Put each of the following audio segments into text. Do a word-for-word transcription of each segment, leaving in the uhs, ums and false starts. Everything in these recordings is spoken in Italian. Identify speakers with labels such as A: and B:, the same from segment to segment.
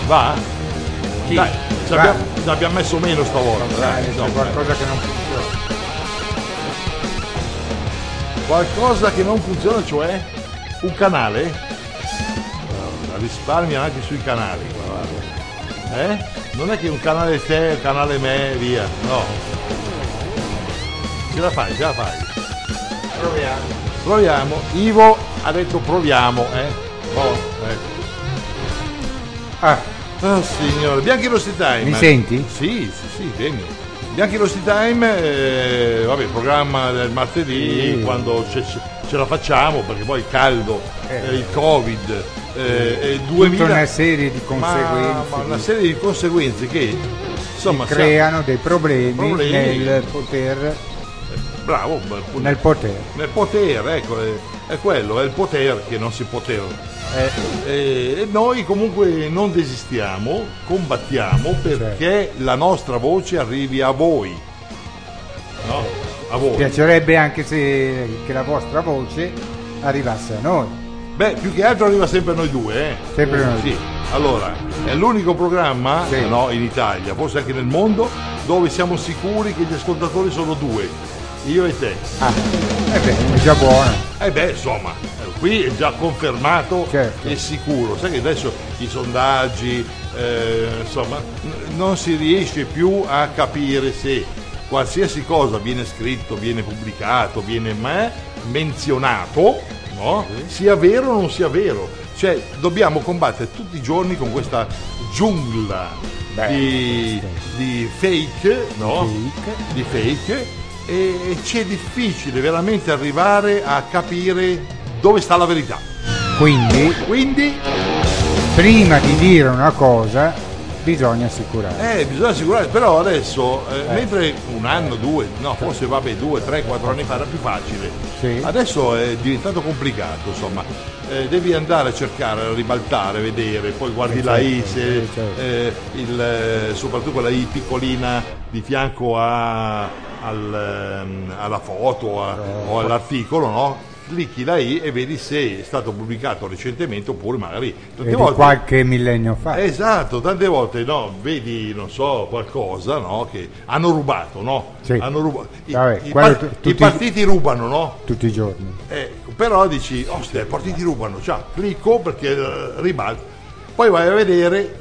A: Va?
B: Chi?
A: Dai, ci
B: Va.
A: abbiamo, ci abbiamo messo meno stavolta. Dai,
B: C'è
A: insomma.
B: qualcosa che non funziona.
A: Qualcosa che non funziona, cioè un canale? No, risparmia anche sui canali. Eh? Non è che un canale te, un canale me, via. No. Ce la fai, ce la fai.
B: Proviamo.
A: Proviamo. Ivo ha detto proviamo, eh. Oh, ecco.
B: Ah,
A: Oh signore, Bianchi Rossi Time.
B: mi senti?
A: Sì, sì, sì, vieni. Bianchi Rossi Time, eh, vabbè, il programma del martedì,
B: Sì.
A: quando ce, ce la facciamo, perché poi il caldo,
B: Eh.
A: eh, il Covid, eh, e
B: Tutta
A: duemila...
B: una serie di conseguenze
A: Ma, ma una
B: che
A: serie di conseguenze che, insomma,
B: creano dei problemi,
A: Problemi.
B: nel poter
A: siamo- bravo, beh,
B: nel potere.
A: nel potere, ecco, è, è quello, è il potere che non si poteva.
B: Eh,
A: E e noi comunque non desistiamo, combattiamo perché la nostra voce arrivi a voi. No? A voi.
B: piacerebbe anche se che la vostra voce arrivasse a noi.
A: Beh, più che altro arriva sempre a noi due, eh.
B: Sempre noi
A: Sì. Allora, è l'unico programma,
B: Sì.
A: no, in Italia, forse anche nel mondo, dove siamo sicuri che gli ascoltatori sono due, io e te.
B: Ah, eh beh, è già buono.
A: Eh beh, insomma, eh, qui è già confermato
B: Certo.
A: e sicuro. Sai che adesso i sondaggi, eh, insomma, n- non si riesce più a capire se qualsiasi cosa viene scritto, viene pubblicato, viene ma- menzionato, no? Sia vero o non sia vero. Cioè, dobbiamo combattere tutti i giorni con questa giungla
B: Beh,
A: di, di fake, no?
B: Fake.
A: Di fake. E c'è difficile veramente arrivare a capire dove sta la verità.
B: Quindi,
A: Quindi
B: prima di dire una cosa, bisogna assicurare.
A: eh, bisogna assicurare, però adesso, eh, mentre un anno, due, no, forse vabbè, due, tre, quattro anni fa era più facile,
B: Sì.
A: adesso è diventato complicato, insomma. Eh, devi andare a cercare, a ribaltare, vedere, poi guardi
B: Eh,
A: la
B: certo,
A: I, se,
B: eh, certo.
A: eh, il, eh, soprattutto quella I piccolina di fianco a, al, ehm, alla foto a- o all'articolo, no? Clicchi la I e vedi se è stato pubblicato recentemente oppure magari
B: E
A: tante
B: di
A: volte
B: qualche millennio fa.
A: esatto, tante volte no, vedi, non so, qualcosa, no, che hanno rubato, no?
B: Sì.
A: Hanno rubato. I,
B: Vabbè,
A: i
B: quello
A: par-
B: tu-
A: i
B: tutti-
A: partiti rubano, no?
B: Tutti i giorni.
A: Eh, però dici, ostia, i partiti rubano, cioè, clicco perché eh, ribalto. Poi vai a vedere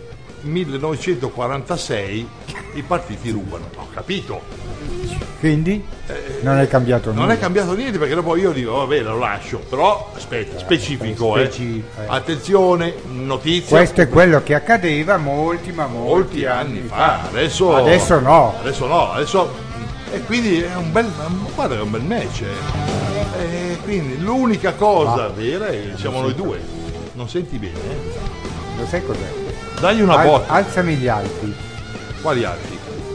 A: millenovecentoquarantasei i partiti rubano. Ho capito.
B: Quindi non è cambiato nulla.
A: Non è cambiato niente perché dopo io dico, vabbè, lo lascio, però aspetta, specifico, eh.
B: speci- eh.
A: Attenzione, notizia.
B: Questo è quello che accadeva molti ma molti,
A: molti anni fa, adesso,
B: Adesso no.
A: adesso no, adesso e quindi è un bel, guarda, è un bel match, eh. E quindi l'unica cosa vera è che siamo noi due, non senti bene, eh?
B: Lo sai cos'è?
A: Dagli una
B: Al-
A: botta,
B: alzami gli alti.
A: quali altri?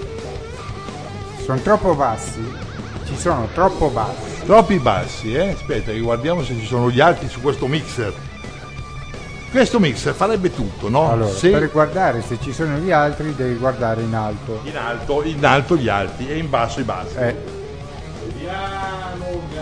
B: Sono troppo bassi. Ci sono troppo bassi.
A: Troppi bassi, eh? Aspetta che guardiamo se ci sono gli altri su questo mixer. Questo mixer farebbe tutto, no?
B: Allora,
A: Se
B: per guardare se ci sono gli altri devi guardare in alto.
A: in alto, in alto gli alti e in basso i bassi.
B: Eh,
A: Vediamo,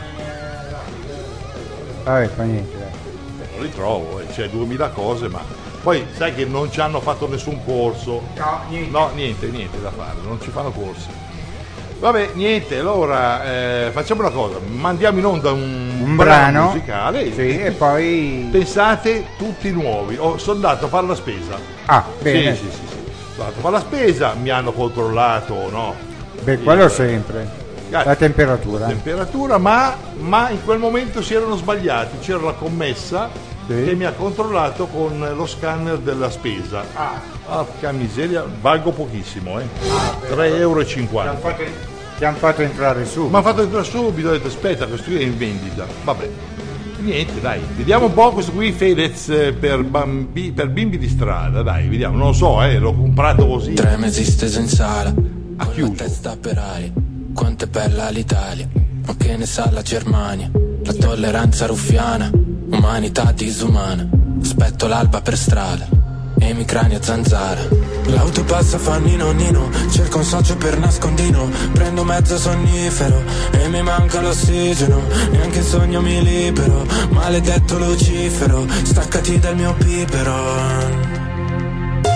B: vabbè, fa niente. dai.
A: non li trovo, eh, c'è duemila cose, ma poi sai che non ci hanno fatto nessun corso.
B: No, niente.
A: No, niente, niente da fare, non ci fanno corsi. Vabbè, niente, allora eh, facciamo una cosa, mandiamo in onda un,
B: Un brano
A: musicale.
B: Sì, e poi.
A: Pensate tutti nuovi. Oh, sono andato a fare la spesa.
B: Ah, bene.
A: Sì, sì, sì, sì. Sono andato a fare la spesa, mi hanno controllato, no?
B: Beh, quello
A: Il-
B: sempre.
A: Ah,
B: La temperatura.
A: temperatura, ma, ma in quel momento si erano sbagliati, c'era la commessa
B: Sì.
A: che mi ha controllato con lo scanner della spesa.
B: Ah,
A: Porca miseria, valgo pochissimo, eh. tre euro e
B: ti
A: cinquanta.
B: hanno fatto, ti han fatto entrare su.
A: Mi ha fatto entrare subito, ho detto aspetta, questo qui è in vendita. Vabbè. Niente, dai, vediamo un po' questo qui Fedez eh, per, bambi, per bimbi di strada, dai, vediamo, non lo so, eh, l'ho comprato così.
C: Tre mesi steso in sala,
A: Ha
C: con
A: chiuso.
C: la testa per aria. Quanto è bella l'Italia, ma che ne sa la Germania. La tolleranza ruffiana, umanità disumana. Aspetto l'alba per strada e mi crani a zanzara. L'auto passa fa nino nino, cerco un socio per nascondino. Prendo mezzo sonnifero e mi manca l'ossigeno. Neanche in sogno mi libero, maledetto Lucifero, staccati dal mio pipero.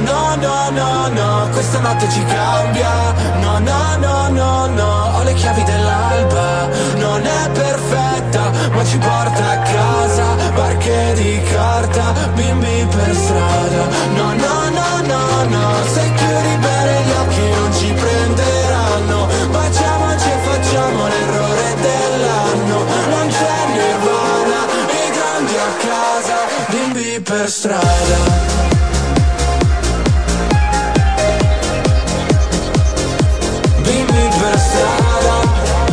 C: no, no, no, no, questa notte ci cambia. No, no, no, no, no, ho le chiavi dell'alba. Non è perfetta, ma ci porta a casa. Barche di carta, bimbi per strada. No, no, no, no, no, se chiudi bene gli occhi non ci prenderanno. Baciamoci e facciamo l'errore dell'anno. Non c'è nirvana, i grandi a casa, bimbi per strada. Bimbi per strada.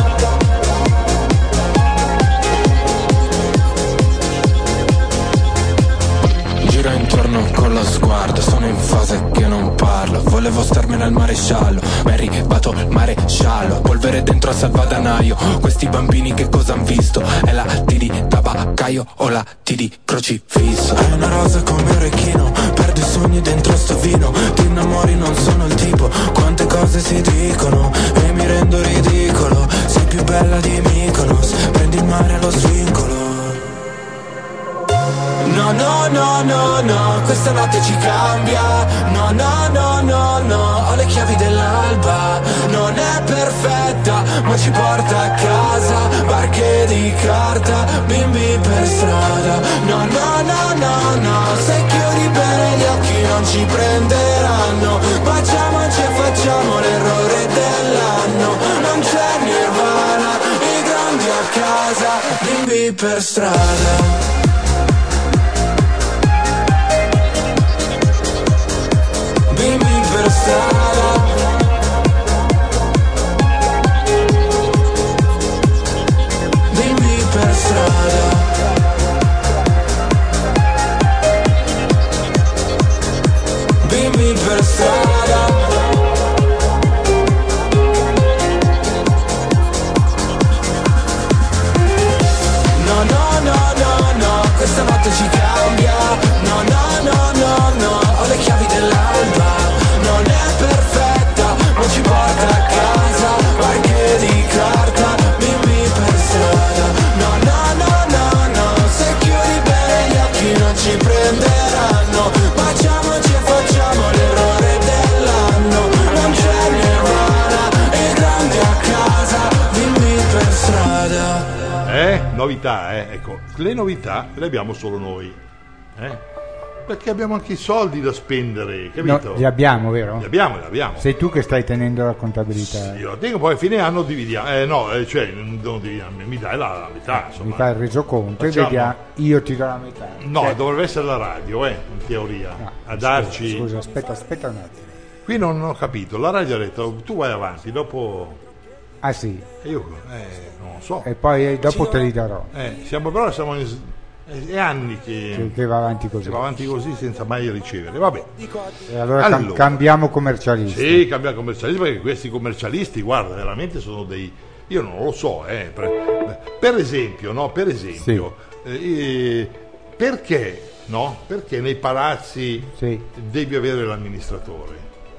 C: Giro intorno con lo sguardo, sono in fase che non parlo. Volevo starmene al maresciallo, ma è arrivato il maresciallo. Polvere dentro al salvadanaio, questi bambini che cosa han visto? È la T di tabaccaio o la T di crocifisso? Hai una rosa come orecchino, perdi i sogni dentro sto vino. Ti innamori, non sono il tipo, quante cose si dicono e mi rendo ridicolo. Sei più bella di Mykonos, prendi il mare allo svincolo. No, no, no, no, no, questa notte ci cambia. No, no, no, no, no, ho le chiavi dell'alba. Non è perfetta, ma ci porta a casa. Barche di carta, bimbi per strada. No, no, no, no, no, se chiudi bene gli occhi non ci prenderanno. Baciamoci e facciamo l'errore dell'anno. Non c'è nirvana, i grandi a casa, bimbi per strada. Bimbi per strada. Bimbi per strada. Bimbi per strada. No, no, no, no, no, questa notte ci cambia. No, no, no, no, no, ho le chiavi dell'alba. Non è perfetta, ma ci porta a casa. Barche di carta, bimbi per strada. No, no, no, no, no, se chiudi bene gli occhi non ci prenderanno. Baciamoci e facciamo l'errore dell'anno. Non c'è nirvana, i grandi a casa, bimbi per strada.
A: Eh, novità, eh, ecco, le novità le abbiamo solo noi, eh? Perché abbiamo anche i soldi da spendere, capito?
B: No, li abbiamo, vero?
A: Li abbiamo, li abbiamo.
B: Sei tu che stai tenendo la contabilità.
A: Io dico, poi a fine anno dividiamo, eh no, eh, cioè, non dividiamo, mi dai la, la metà, insomma.
B: Mi fai il resoconto
A: Facciamo.
B: e vediamo, io ti do la metà.
A: No,
B: Cioè,
A: dovrebbe essere la radio, eh, in teoria,
B: no,
A: a
B: scusa,
A: darci...
B: Scusa, aspetta, aspetta un attimo.
A: Qui non ho capito, la radio ha detto, tu vai avanti, dopo...
B: Ah sì,
A: E io, eh, non lo so.
B: e poi eh, dopo te li darò.
A: Eh, siamo però, siamo in... è anni che...
B: Che, che va avanti così.
A: che va avanti così senza mai ricevere, vabbè.
B: E allora, cam-
A: Allora.
B: cambiamo commercialista.
A: Sì, cambia commercialisti, perché questi commercialisti, guarda, veramente sono dei... io non lo so, eh, per, per esempio, no, per esempio, eh, perché, no, perché nei palazzi
B: Sì.
A: devi avere l'amministratore?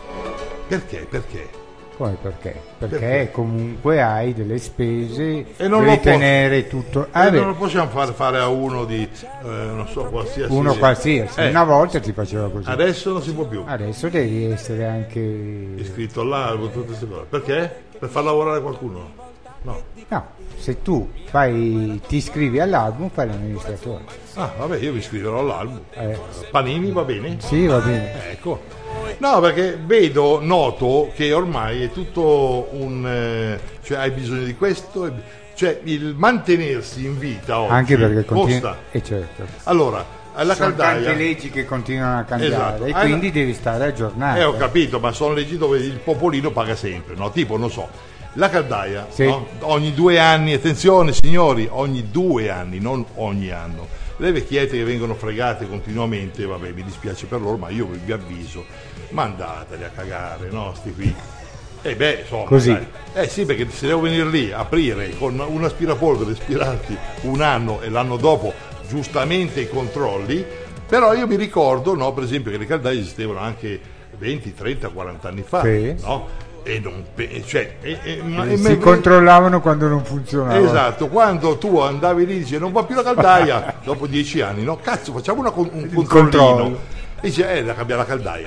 A: Perché, perché?
B: Come perché? Perché,
A: Perché?
B: comunque hai delle spese,
A: E non
B: devi
A: lo può-
B: tenere tutto. Ah,
A: Eh,
B: beh,
A: non lo possiamo far fare a uno di, eh, non so, qualsiasi...
B: uno qualsiasi,
A: Eh,
B: una volta si faceva così.
A: adesso non si può più.
B: Adesso devi essere anche...
A: Iscritto all'albo, tutte queste cose. Perché? Per far lavorare qualcuno? No.
B: No, se tu fai, ti iscrivi all'album fai l'amministratore.
A: Ah, vabbè, io mi iscriverò all'albo.
B: Eh,
A: Panini va bene?
B: sì, va bene.
A: Ecco. No, perché vedo, noto che ormai è tutto un... eh, cioè hai bisogno di questo, e- cioè il mantenersi in vita oggi
B: Anche perché
A: costa.
B: continua... E certo.
A: Allora, alla
B: Sono
A: caldaia...
B: tante leggi che continuano a cambiare
A: Esatto.
B: e
A: Hai
B: quindi
A: la-
B: devi stare aggiornato.
A: Eh, ho capito, ma sono leggi dove il popolino paga sempre, no? Tipo, non so, la caldaia,
B: Sì.
A: no? Ogni due anni, attenzione signori, ogni due anni, non ogni anno. Le vecchiette che vengono fregate continuamente, vabbè, mi dispiace per loro, ma io vi avviso, mandateli a cagare, no? Sti qui. E beh, insomma,
B: Così.
A: dai. Eh sì, perché se devo venire lì, aprire con un aspirapolvere, aspirarti un anno e l'anno dopo giustamente i controlli, però io mi ricordo, no, per esempio, che le caldaie esistevano anche venti, trenta, quaranta anni fa,
B: Sì.
A: no? E non pe- cioè, e, e- ma-
B: E
A: e
B: si
A: me-
B: controllavano quando non funzionava.
A: Esatto, quando tu andavi lì e dici non va più la caldaia dopo dieci anni, no? Cazzo, facciamo una con- un controllino.
B: controllo.
A: E dice, eh, da cambiare la caldaia.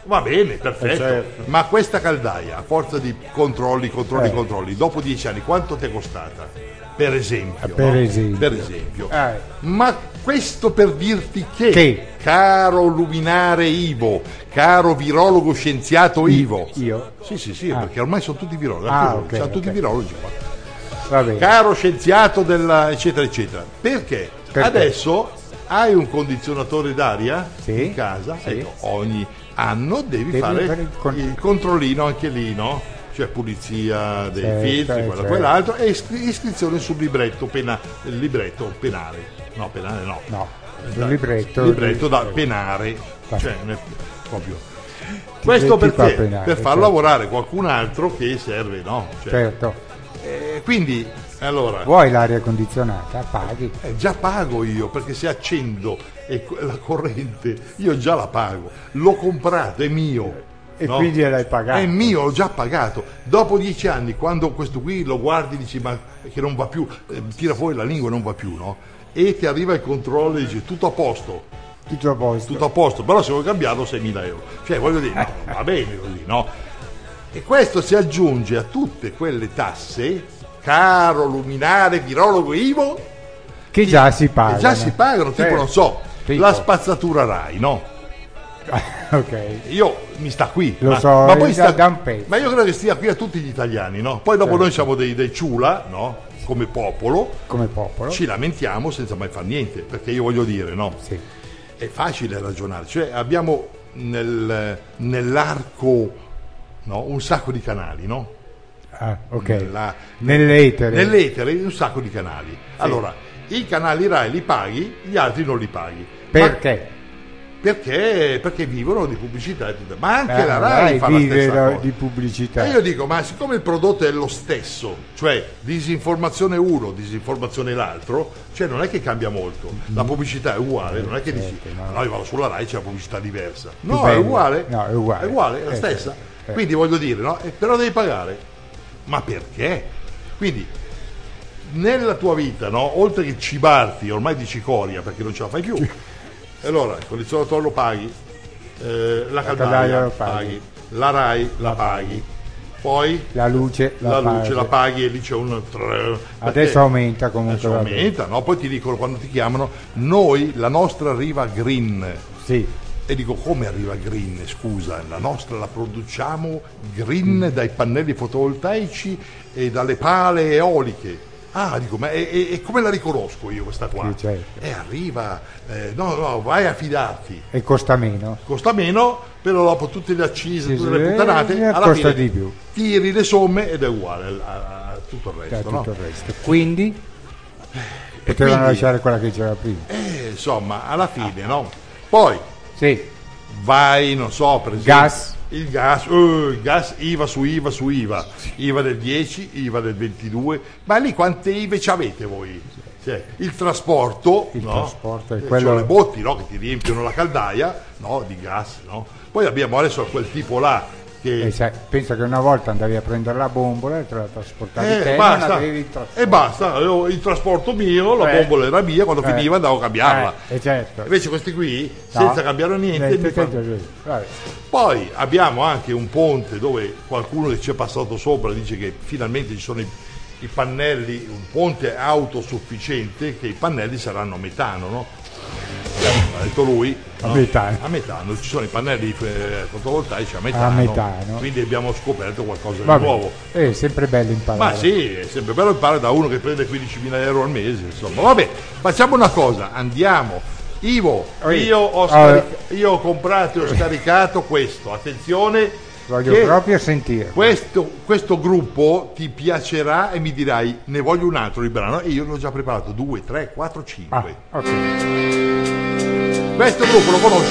A: Va bene, perfetto.
B: Eh, certo.
A: Ma questa caldaia, a forza di controlli, controlli,
B: Eh.
A: controlli, dopo dieci anni, quanto ti è costata? Per esempio.
B: Per
A: no?
B: esempio.
A: Per esempio.
B: Eh.
A: Ma questo per dirti che,
B: Che?
A: caro luminare Ivo, caro virologo scienziato Ivo.
B: Io?
A: Sì, sì, sì,
B: Ah.
A: perché ormai sono tutti virologi.
B: Ah,
A: Sono
B: ok,
A: tutti
B: ok.
A: virologi qua.
B: Va bene.
A: Caro scienziato della eccetera eccetera. Perché?
B: Perché?
A: Adesso hai un condizionatore d'aria
B: Sì,
A: in casa,
B: sì.
A: ecco, ogni anno devi,
B: Devi
A: fare
B: fare il
A: il,
B: con-
A: controllino anche lì, no? Cioè pulizia dei
B: Certo,
A: filtri, quello,
B: certo.
A: quell'altro, e iscri- iscrizione sul libretto, pena- il libretto penale. No, penale no.
B: No,
A: Da-
B: sul libretto.
A: libretto da
B: di-
A: penare.
B: Va.
A: Cioè, ne- proprio. Questo
B: ti fa
A: perché?
B: penare,
A: per far
B: certo.
A: lavorare qualcun altro che serve, no? Cioè,
B: Certo.
A: eh, quindi, allora,
B: Vuoi l'aria condizionata? Paghi.
A: eh, già pago io, perché se accendo e co- la corrente, io già la pago. L'ho comprato, è mio.
B: E quindi l'hai pagato.
A: È mio, l'ho già pagato. Dopo dieci anni, quando questo qui lo guardi, dici ma che non va più, eh, tira fuori la lingua e non va più, no? E ti arriva il controllo e dici tutto a posto,
B: Tutto a posto.
A: tutto a posto, però se vuoi cambiarlo seimila euro. Cioè voglio dire, no, non va bene così, no? E questo si aggiunge a tutte quelle tasse, caro luminare virologo Ivo,
B: Che già si paga.
A: che già si pagano, tipo
B: Certo.
A: non so,
B: Tipo.
A: la spazzatura Rai, no?
B: Ok.
A: Io mi sta qui,
B: Lo
A: ma,
B: so,
A: ma poi
B: da-
A: sta,
B: da un pezzo.
A: ma io credo che stia qui a tutti gli italiani, no? Poi dopo
B: Certo.
A: noi siamo dei, dei ciula, no? Come popolo,
B: Come popolo.
A: ci lamentiamo senza mai fare niente, perché io voglio dire, no?
B: Sì.
A: È facile ragionare, cioè abbiamo nel- nell'arco, no? Un sacco di canali, no?
B: Ah, ok.
A: Nella-
B: Nell'etere.
A: Nell'etere un sacco di canali. Allora, i canali Rai li paghi, gli altri non li paghi.
B: Perché?
A: Ma perché? Perché vivono di pubblicità e tutto. Ma anche
B: Eh,
A: la Rai fa la
B: vive
A: stessa
B: da-
A: cosa.
B: di pubblicità.
A: E io dico, ma siccome il prodotto è lo stesso, cioè disinformazione uno, disinformazione l'altro, cioè non è che cambia molto. La pubblicità è uguale, non è che dici,
B: Certo, no.
A: no, io vado sulla Rai, c'è la pubblicità diversa. No,
B: bella.
A: è uguale.
B: No, è uguale.
A: È uguale, è la
B: Eh,
A: stessa.
B: eh.
A: Quindi voglio dire, no? Eh, però devi pagare. Ma perché? Quindi nella tua vita, no? Oltre che cibarti ormai di cicoria perché non ce la fai più, e allora il condizionatore lo paghi, eh, la caldaia
B: caldaia
A: la
B: lo
A: paghi.
B: paghi.
A: la Rai la paghi, poi
B: La luce
A: la,
B: la,
A: luce
B: paghi.
A: la paghi e lì c'è un trrr,
B: Adesso
A: perché
B: aumenta comunque.
A: adesso
B: va
A: aumenta, no? Poi ti dicono quando ti chiamano, noi la nostra arriva green.
B: bene. Sì.
A: E dico, come arriva green? Scusa, la nostra la produciamo green dai pannelli fotovoltaici e dalle pale eoliche. Ah, dico, ma e, e- e come la riconosco io questa qua?
B: Sì, certo.
A: E arriva, eh, no, no, vai a fidarti.
B: E costa meno.
A: Costa meno, però dopo tutte le accise,
B: Sì,
A: tutte
B: sì,
A: le puttanate,
B: eh,
A: alla
B: costa
A: fine
B: di più.
A: tiri le somme ed è uguale a, a- a tutto il
B: Da
A: resto, no?
B: tutto il resto. Quindi
A: E
B: potevano
A: quindi,
B: lasciare quella che c'era prima.
A: eh, insomma, alla fine, no? Poi
B: Sì.
A: vai, non so, per esempio,
B: Gas.
A: il gas, eh, il gas I V A su I V A su I V A, I V A del dieci, I V A del ventidue, ma lì quante I V A ci avete voi? Cioè, il trasporto,
B: Il
A: no?
B: trasporto è
A: Eh, ci
B: quello-
A: sono le botti, no? Che ti riempiono la caldaia, no? Di gas, no? Poi abbiamo adesso quel tipo là che
B: E sai, pensa che una volta andavi a prendere la bombola e te la trasportavi
A: Eh,
B: te, non
A: basta.
B: avevi il trasporto.
A: E basta, io- il trasporto mio, la
B: Eh.
A: bombola era mia, quando
B: Eh.
A: finiva andavo a cambiarla.
B: Eh, eh, certo.
A: Invece questi qui,
B: No.
A: senza cambiare niente,
B: Niente,
A: mi fanno-
B: niente, niente. Vabbè.
A: Poi abbiamo anche un ponte dove qualcuno che ci è passato sopra dice che finalmente ci sono i, i pannelli, un ponte autosufficiente, che i pannelli saranno a metano, no? Ha detto lui.
B: A
A: no?
B: metano.
A: A metano, ci sono i pannelli eh, fotovoltaici a metano.
B: A metano.
A: Quindi abbiamo scoperto qualcosa
B: Vabbè.
A: di nuovo.
B: È sempre bello imparare.
A: Ma sì, è sempre bello imparare da uno che prende quindicimila euro al mese, insomma. Vabbè, facciamo una cosa, andiamo. Ivo,
B: Oi.
A: io ho,
B: Ah.
A: scaric- io ho comprato e ho scaricato questo, attenzione,
B: Voglio
A: che
B: proprio sentire.
A: questo, questo gruppo ti piacerà e mi dirai ne voglio un altro di brano e io l'ho già preparato, due, tre, quattro,
B: Ah,
A: cinque.
B: ok.
A: Questo gruppo lo conosci?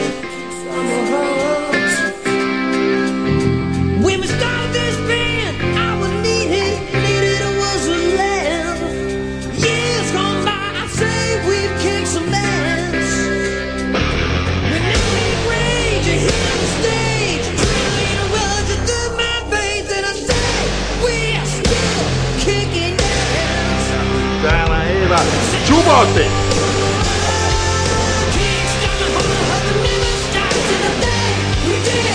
D: When we started this band, I was needed, needed was a land. Years gone by, I say we've kicked some ass. When it rage, you hit the stage, drilling wells you through my veins, and I say we're still kicking ass.
A: Dana Eva, Giubotte!
D: Can't stop the heart, the never stops till the day we did.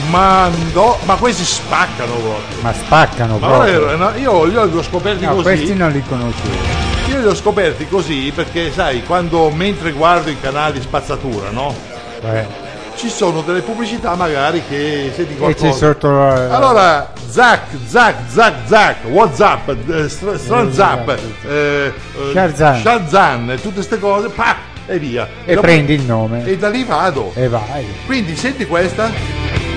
A: Ma no, ma questi spaccano proprio.
B: Ma spaccano
A: Ma
B: proprio.
A: allora, no, io, io li ho scoperti
B: No,
A: così.
B: questi non li conoscevo.
A: Io li ho scoperti così perché, sai, quando mentre guardo i canali spazzatura, no?
B: Eh.
A: Ci sono delle pubblicità magari che senti
B: E
A: qualcosa.
B: c'è sotto la...
A: Allora, zac, zac, zac, zac, WhatsApp, eh, stra- Stranzap, eh, eh,
B: Shazam.
A: Shazam, e tutte queste cose, pa, e via.
B: E
A: Dopo-
B: prendi il nome
A: E da lì vado.
B: e vai.
A: Quindi senti questa.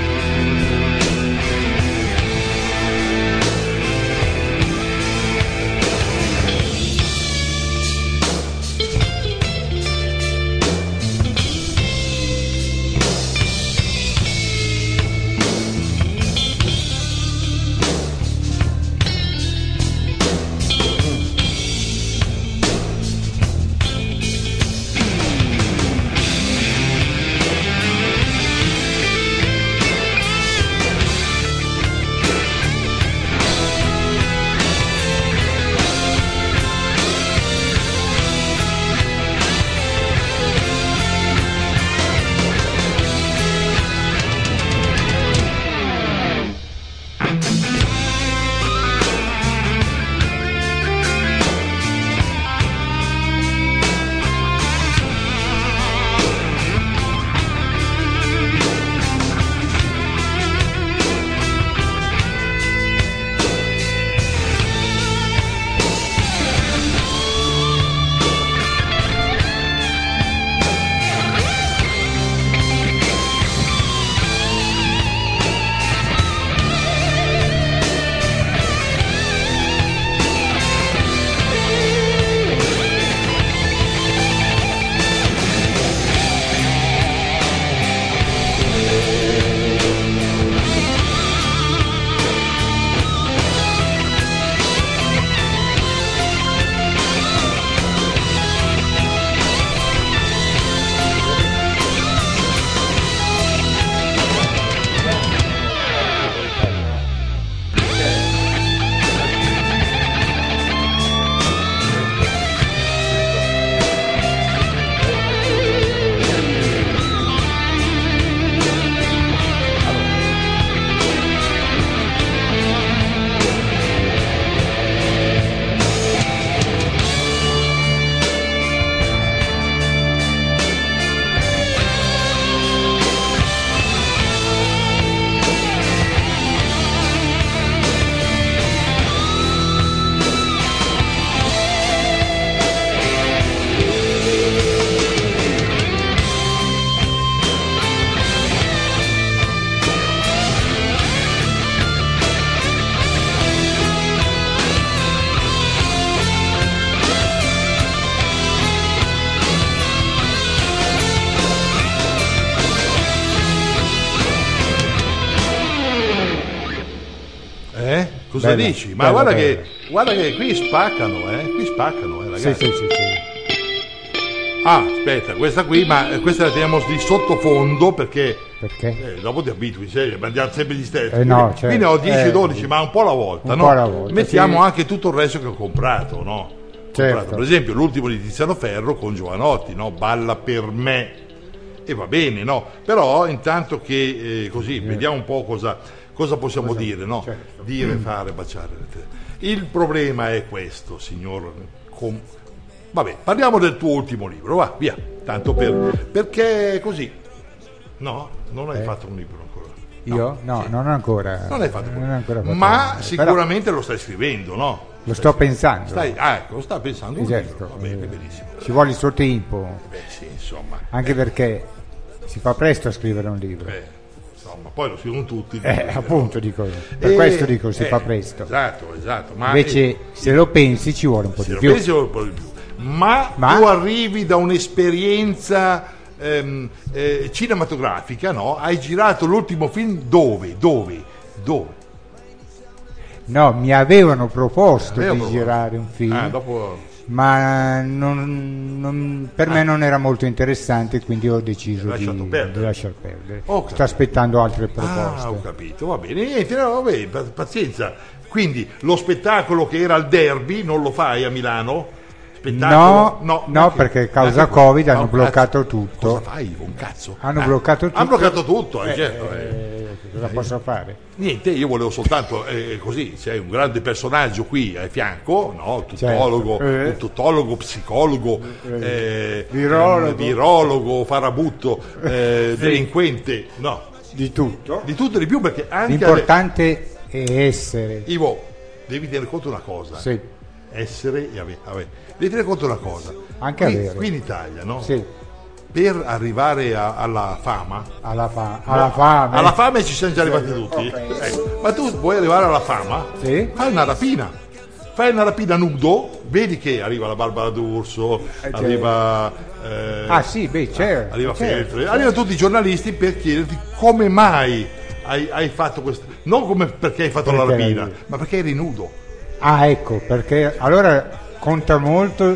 A: Eh? Cosa
B: Bella,
A: dici? Ma
B: bella,
A: guarda,
B: bella.
A: Che, guarda che qui spaccano, eh? Qui spaccano, eh, ragazzi.
B: Sì, sì, sì, sì.
A: Ah, aspetta, questa qui, ma eh, questa la teniamo di sottofondo perché
B: Perché?
A: eh, dopo ti abitui, sai, mandiamo sempre gli stessi.
B: Eh, no,
A: Quindi-
B: certo.
A: Qui ne ho dieci
B: Eh,
A: dodici, ma un po' alla volta,
B: un
A: no?
B: po' alla volta,
A: Mettiamo
B: sì.
A: anche tutto il resto che ho comprato, no? Ho
B: Certo.
A: comprato, per esempio, l'ultimo di Tiziano Ferro con Giovanotti, no? Balla per me. E va bene, no? Però intanto che eh, così vediamo un po' cosa, cosa possiamo dire, no?
B: certo.
A: Dire, fare, baciare. Il problema è questo, signor. Com- Vabbè, parliamo del tuo ultimo libro, va, via. Tanto per. Perché così. No, non hai
B: Eh.
A: fatto un libro ancora.
B: Io? No,
A: sì.
B: non ancora.
A: Non hai fatto
B: non ho ancora fatto
A: Ma
B: niente.
A: sicuramente lo stai scrivendo, no?
B: Però lo sto pensando.
A: Stai, ah, ecco, sta pensando un
B: Certo,
A: libro. Va bene,
B: eh,
A: benissimo.
B: ci vuole il suo tempo,
A: Beh, sì, insomma.
B: anche perché si fa presto a scrivere un libro.
A: Eh, insomma, poi lo scrivono tutti.
B: Eh, appunto, dico, per
A: Eh,
B: questo dico si
A: eh,
B: fa presto.
A: Esatto, esatto. Ma
B: Invece
A: eh,
B: se lo pensi ci vuole un po'
A: se
B: di
A: lo
B: più.
A: pensi un po' di più. Ma,
B: Ma-
A: tu arrivi da un'esperienza ehm, eh, cinematografica, no? Hai girato l'ultimo film dove? Dove? Dove?
B: No, mi avevano proposto
A: Avevo
B: di
A: proposto.
B: girare un film,
A: Ah, dopo.
B: ma non- non- per me non era molto interessante, quindi ho deciso
A: Hai
B: di,
A: lasciato perdere.
B: di lasciar perdere.
A: Ho
B: Sto
A: capito.
B: aspettando altre
A: Ah,
B: proposte.
A: ho capito, va bene. Niente, no, vabbè, pa- pazienza. Quindi lo spettacolo che era al Derby non lo fai a Milano? Spettacolo?
B: No, no, perché causa
A: anche-
B: Covid hanno
A: un cazzo.
B: bloccato tutto.
A: Cosa fai? Un cazzo?
B: Hanno
A: Ah,
B: bloccato tutto.
A: Hanno bloccato tutto, eh,
B: Eh,
A: certo. eh.
B: eh, cosa posso fare?
A: Niente, io volevo soltanto, eh, così, c'è un grande personaggio qui a fianco, no? Tutologo,
B: Certo. Eh.
A: un tutologo, psicologo, eh,
B: Virologo.
A: un virologo, farabutto, eh, delinquente, no,
B: Di tutto.
A: di tutto e di più, perché anche
B: L'importante è essere.
A: Ivo, devi tenere conto una cosa,
B: Sì,
A: essere e avere, avere. Devi tenere conto una cosa,
B: Anche
A: qui,
B: avere.
A: qui in Italia, no?
B: sì,
A: Per arrivare a- alla fama,
B: alla, fa- alla fame.
A: alla fame ci siamo già arrivati tutti,
B: ok.
A: ecco. Ma tu vuoi arrivare alla fama?
B: Sì.
A: Fai una rapina, fai una rapina nudo, vedi che arriva la Barbara D'Urso,
B: Eh,
A: arriva eh,
B: Ah sì, beh, certo.
A: arriva
B: certo.
A: Feltri, arrivano tutti i giornalisti per chiederti come mai hai, hai fatto questo, non come perché hai fatto la
B: Perché
A: rapina,
B: eri-
A: ma perché eri nudo.
B: Ah, ecco, perché allora conta molto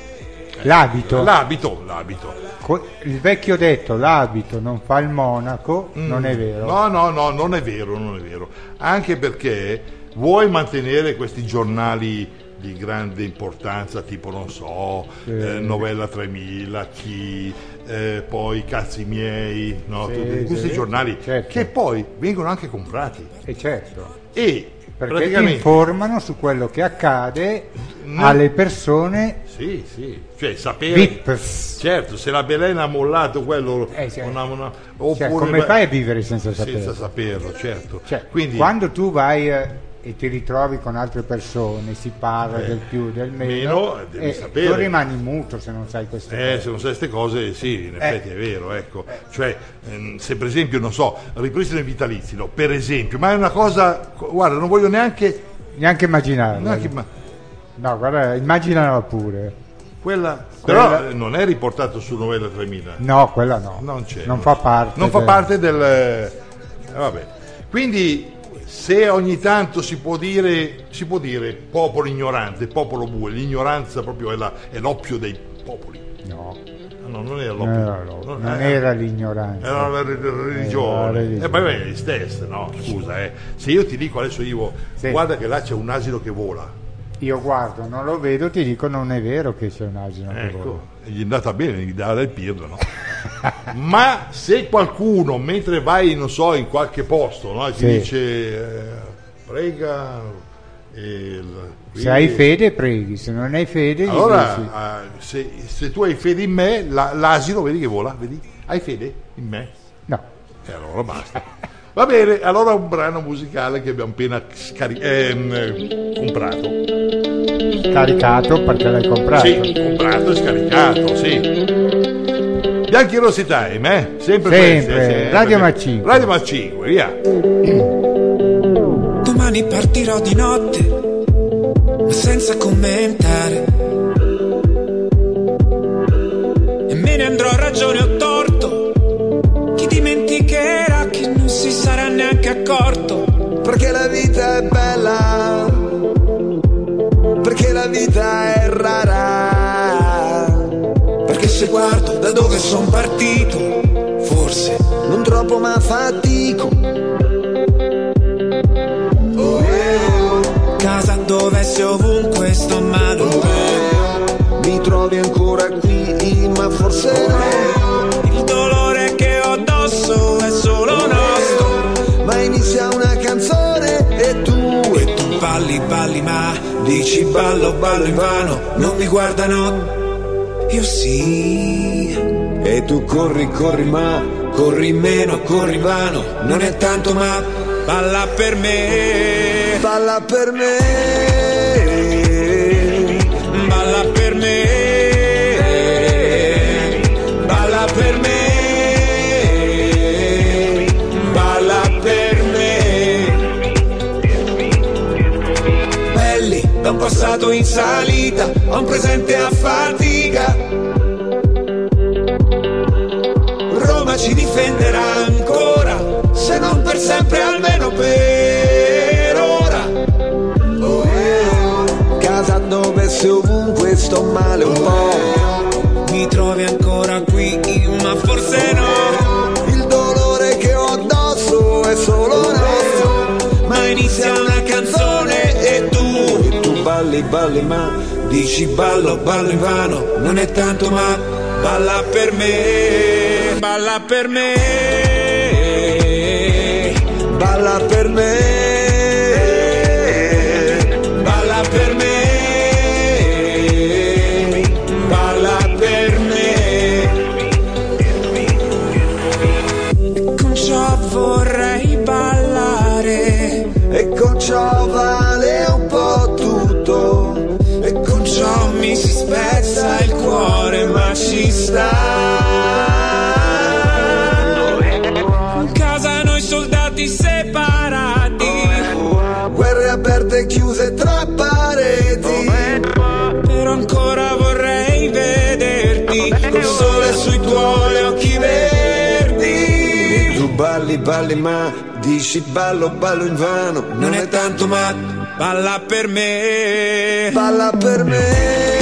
B: l'abito.
A: L'abito, l'abito.
B: Co- Il vecchio detto, l'abito non fa il monaco, non è vero.
A: No, no, no, non è vero, non è vero. Anche perché vuoi mantenere questi giornali di grande importanza, tipo, non so, eh, Novella tremila, chi, eh, poi Cazzi miei, no?
B: Sì,
A: Tutti questi
B: sì,
A: giornali
B: certo.
A: che poi vengono anche comprati
B: E certo,
A: e
B: perché ti
A: praticamente
B: informano su quello che accade
A: No.
B: alle persone
A: sì, sì, cioè sapere
B: V I Ps.
A: certo, se la Belen ha mollato quello
B: Eh, sì.
A: una- una-
B: Cioè,
A: oppure
B: come fai a vivere senza saperlo?
A: senza saperlo, certo.
B: Cioè,
A: Quindi
B: quando tu vai eh, e ti ritrovi con altre persone, si parla
A: Eh,
B: del più, del meno,
A: meno, devi
B: e
A: sapere.
B: tu rimani muto se non sai queste
A: Eh,
B: cose.
A: se non sai queste cose, sì, in
B: Eh.
A: effetti è vero, ecco. Cioè, ehm, se per esempio, non so, ripristino i vitalizi, no, per esempio, ma è una cosa, guarda, non voglio neanche,
B: Neanche immaginarlo.
A: neanche ma-
B: No, guarda, immaginala pure.
A: quella,
B: Quella-
A: però eh, non è riportato su Novella tremila.
B: No, quella no.
A: Non c'è.
B: Non fa parte.
A: Non fa
B: del-
A: parte del... eh, vabbè. Quindi, se ogni tanto si può dire, si può dire popolo ignorante, popolo bue, l'ignoranza proprio è, la- è l'oppio dei popoli.
B: No,
A: No, non era
B: non
A: l'oppio.
B: era, lo-
A: Non-
B: non
A: eh,
B: era l'ignoranza.
A: Era la re-
B: Era la
A: religione.
B: religione.
A: E poi beh, le stesse, no? Scusa, eh. Se io ti dico adesso Ivo,
B: Sì.
A: guarda che là c'è un asino che vola.
B: Io guardo, non lo vedo, ti dico non è vero che c'è un asino che vola.
A: Ecco, gli è andata bene, gli dà del pirlo, no? Ma se qualcuno, mentre vai, non so, in qualche posto, no? Ti
B: Sì.
A: dice eh, prega il-
B: Se hai fede preghi, se non hai fede gli
A: allora
B: dici,
A: eh, se, se tu hai fede in me, la- l'asino vedi che vola, vedi? Hai fede in me?
B: no.
A: E allora basta. Va bene, allora un brano musicale che abbiamo appena scari- ehm, comprato.
B: Caricato perché l'hai comprato.
A: Sì, comprato e scaricato, sì. Bianchi e Rossi Time, eh? Sempre,
B: Sempre,
A: questi, eh,
B: Radio
A: perché-
B: Ma cinque.
A: Radio Ma cinque, via.
E: Domani partirò di notte, ma senza commentare. E me ne andrò a ragione o torto. Chi dimenticherà che non si sarà neanche accorto.
F: Perché la vita è bella, perché la vita è rara,
E: Perché se guardo da dove son partito, forse
F: non troppo ma fatico. Oh, eh,
E: casa dove sei ovunque sto male.
F: oh, eh, mi trovi ancora qui, ma forse no.
E: Il dolore che ho addosso è solo nostro.
F: Ma inizia una canzone e tu,
E: E tu balli, balli, ma dici ballo, ballo invano. Non mi guardano, io sì.
F: e tu corri, corri, ma
E: Corri meno, corri vano. Non è tanto, ma balla per me.
F: balla per me.
E: Balla per me. Balla per me. Balla per me. Belli, da un passato in salita a un presente a fatica. Roma ci difenderà ancora, se non per sempre almeno per ora.
F: Oh, eh, casa dove sei ovunque sto male un po'.
E: Mi trovi ancora qui, ma forse no.
F: Il dolore che ho addosso è solo nostro.
E: Ma inizia una canzone e tu
F: E tu balli, balli, ma
E: dici ballo, ballo invano. Non è tanto, ma balla per me. Balla per me.
F: balla per me, balla per me, balla per me.
E: E con ciò vorrei ballare,
F: E con ciò vale un po' tutto,
E: e con ciò mi si spezza il cuore, ma ci sta. In casa noi soldati separati,
F: guerre aperte e chiuse tra pareti,
E: però ancora vorrei vederti col sole sui tuoi occhi verdi.
F: tu balli, balli ma dici ballo, ballo invano,
E: Non è tanto ma balla per me,
F: balla per me.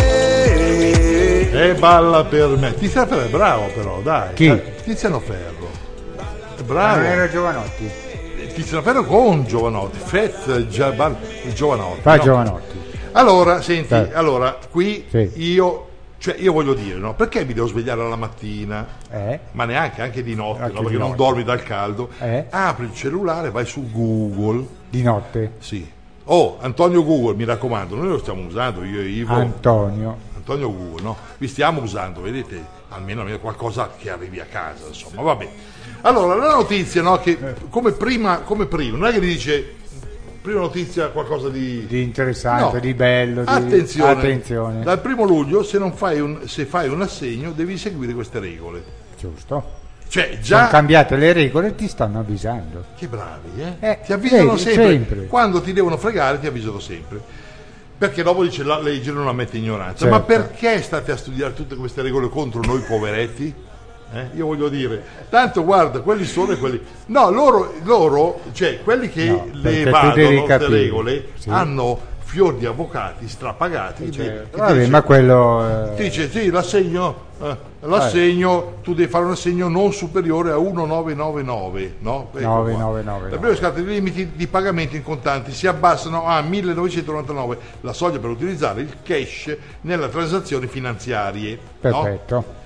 A: E balla per me. Tiziano Ferro è bravo però, dai.
B: Chi?
A: Eh, Tiziano Ferro. È
B: Ma
A: bravo.
B: non era Giovanotti.
A: Tiziano Ferro con Giovanotti. Fett Giaban- Giovanotti.
B: Fa
A: no?
B: Giovanotti.
A: Allora, senti,
B: Sì.
A: allora, qui
B: Sì.
A: io, cioè io voglio dire, no? Perché mi devo svegliare alla mattina?
B: Eh?
A: Ma neanche, anche di notte,
B: Anche
A: no?
B: di
A: Perché non
B: notte.
A: dormi dal caldo.
B: Eh?
A: Apri il cellulare, vai su Google.
B: Di notte.
A: Sì. Oh, Antonio Google, mi raccomando, noi lo stiamo usando, io e Ivo.
B: Antonio.
A: Antonio Google, no? Vi stiamo usando, vedete, almeno, almeno qualcosa che arrivi a casa, insomma, va bene. Allora, la notizia, no, che come prima, come prima, non è che ti dice, prima notizia qualcosa di...
B: Di interessante,
A: No.
B: di bello. Di...
A: Attenzione,
B: Attenzione.
A: dal primo luglio, se non fai un, se fai un assegno, devi seguire queste regole.
B: Giusto.
A: Cioè,
B: Sono
A: già...
B: cambiate le regole e ti stanno avvisando.
A: Che bravi, eh?
B: Eh,
A: ti avvisano
B: vedi,
A: sempre.
B: sempre.
A: Quando ti devono fregare ti avvisano sempre. Perché dopo dice la legge non ammette ignoranza.
B: Certo.
A: Ma perché state a studiare tutte queste regole contro noi poveretti? Eh? Io voglio dire, tanto guarda, quelli sono e quelli... No, loro, loro cioè quelli che
B: No,
A: le
B: perché tu
A: evadono
B: devi
A: queste
B: capire.
A: regole
B: Sì.
A: hanno fior di avvocati strapagati. che- che ti
B: Vabbè,
A: dice-
B: ma quello... eh,
A: ti dice sì, l'assegno, eh, l'assegno tu devi fare un assegno non superiore a millenovecentonovantanove, no? Ecco qua.
B: novecentonovantanove.
A: La prima scatta dei limiti di pagamento in contanti si abbassano a millenovecentonovantanove, la soglia per utilizzare il cash nelle transazioni finanziarie. no?
B: Perfetto.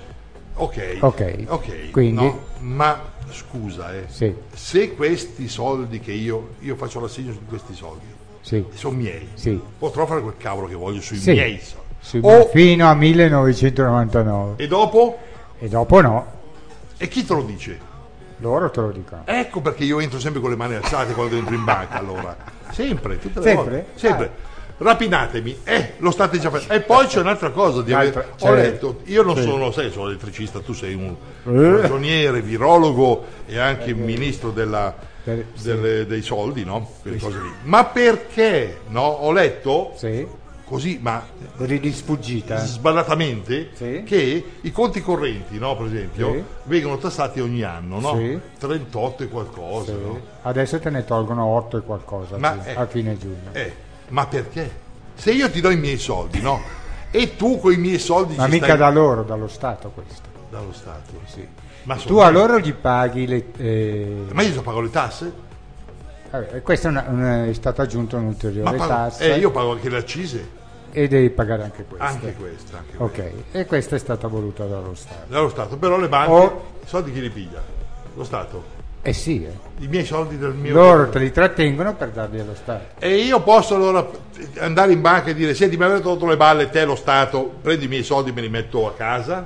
A: Ok,
B: Ok.
A: ok,
B: Quindi?
A: no? Ma scusa, eh,
B: Sì,
A: se questi soldi che io, io faccio l'assegno su questi soldi,
B: sì,
A: sono miei,
B: sì.
A: potrò fare quel cavolo che voglio sui
B: Sì.
A: miei soldi.
B: Sì,
A: O-
B: fino a millenovecentonovantanove.
A: E dopo?
B: E dopo no.
A: E chi te lo dice?
B: Loro te lo dicono.
A: Ecco perché io entro sempre con le mani alzate quando entro in banca, allora. Sempre, tutte le
B: Sempre?
A: volte. Sempre. Rapinatemi, eh, lo state già facendo. E poi c'è un'altra cosa, di aver-
B: Un'altra-
A: ho
B: c'è-
A: letto, io non
B: sì.
A: sono, sai, sono elettricista, tu sei un
B: Eh.
A: ragioniere, virologo e anche ministro della,
B: Per- sì.
A: delle- dei soldi, no? Quelle cose lì. Ma perché, no? Ho letto,
B: Sì.
A: così, ma
B: Eri di sfuggita.
A: sballatamente,
B: Sì.
A: che i conti correnti, no, per esempio,
B: Sì.
A: vengono tassati ogni anno, no?
B: Sì.
A: trentotto e qualcosa,
B: Sì.
A: no?
B: Adesso te ne tolgono otto e qualcosa
A: Ma,
B: sì,
A: eh,
B: a fine giugno.
A: Eh, ma perché? Se io ti do i miei soldi, no? E tu con i miei soldi
B: Ma
A: ci
B: mica
A: stai
B: da loro, dallo Stato questo.
A: dallo Stato.
B: Sì.
A: Ma sono
B: Tu a loro gli paghi le... eh,
A: Ma io pago le tasse?
B: vabbè, questo è, una- una- è stato aggiunto
A: Ma
B: un'ulteriore
A: pago-
B: tassa
A: eh, io pago anche le accise,
B: e devi pagare anche questa.
A: anche questa, anche
B: Ok,
A: questa.
B: e questa è stata voluta dallo Stato.
A: Dallo Stato, però le banche,
B: O-
A: i soldi chi li piglia? Lo Stato.
B: Eh sì, eh.
A: I miei soldi del mio
B: Loro te li trattengono per darli allo Stato.
A: E io posso allora andare in banca e dire: senti, mi avete tolto le balle, te lo Stato, prendi i miei soldi e me li metto a casa?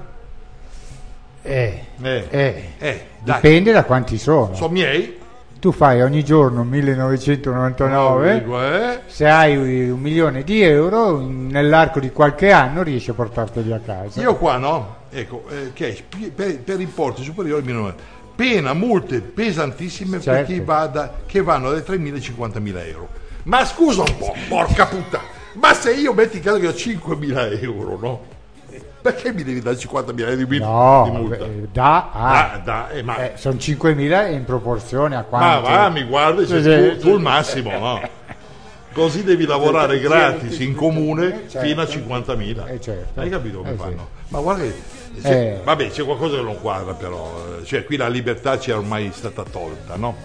B: Eh,
A: Eh,
B: eh,
A: eh, dai,
B: dipende da quanti sono.
A: sono miei.
B: Tu fai ogni giorno millenovecentonovantanove,
A: Dico, eh,
B: se hai un milione di euro, in- nell'arco di qualche anno riesci a portarteli a casa.
A: Io qua no, ecco, eh, cash pi- per, per importi superiori al minore. Pena multe pesantissime per
B: Certo.
A: chi vada, che vanno dai tremila ai cinquantamila euro. Ma scusa un po', porca puttana, ma se io metti in caso che ho cinquemila euro, no? Perché mi devi dare cinquantamila euro di,
B: No,
A: di multa?
B: vabbè, da a.
A: Ah, da, eh, ma,
B: Eh, sono cinquemila in proporzione a
A: ma
B: quanto.
A: va, mi guardi, sei
B: Sì,
A: tu,
B: sì,
A: tu il massimo, no? Così devi lavorare gratis in comune
B: certo.
A: fino a cinquantamila.
B: Eh, certo.
A: Hai capito come
B: Eh, sì.
A: fanno? Ma guarda che c'è-
B: Eh.
A: vabbè, c'è qualcosa che non quadra però, eh, cioè qui la libertà ci è ormai stata tolta, no?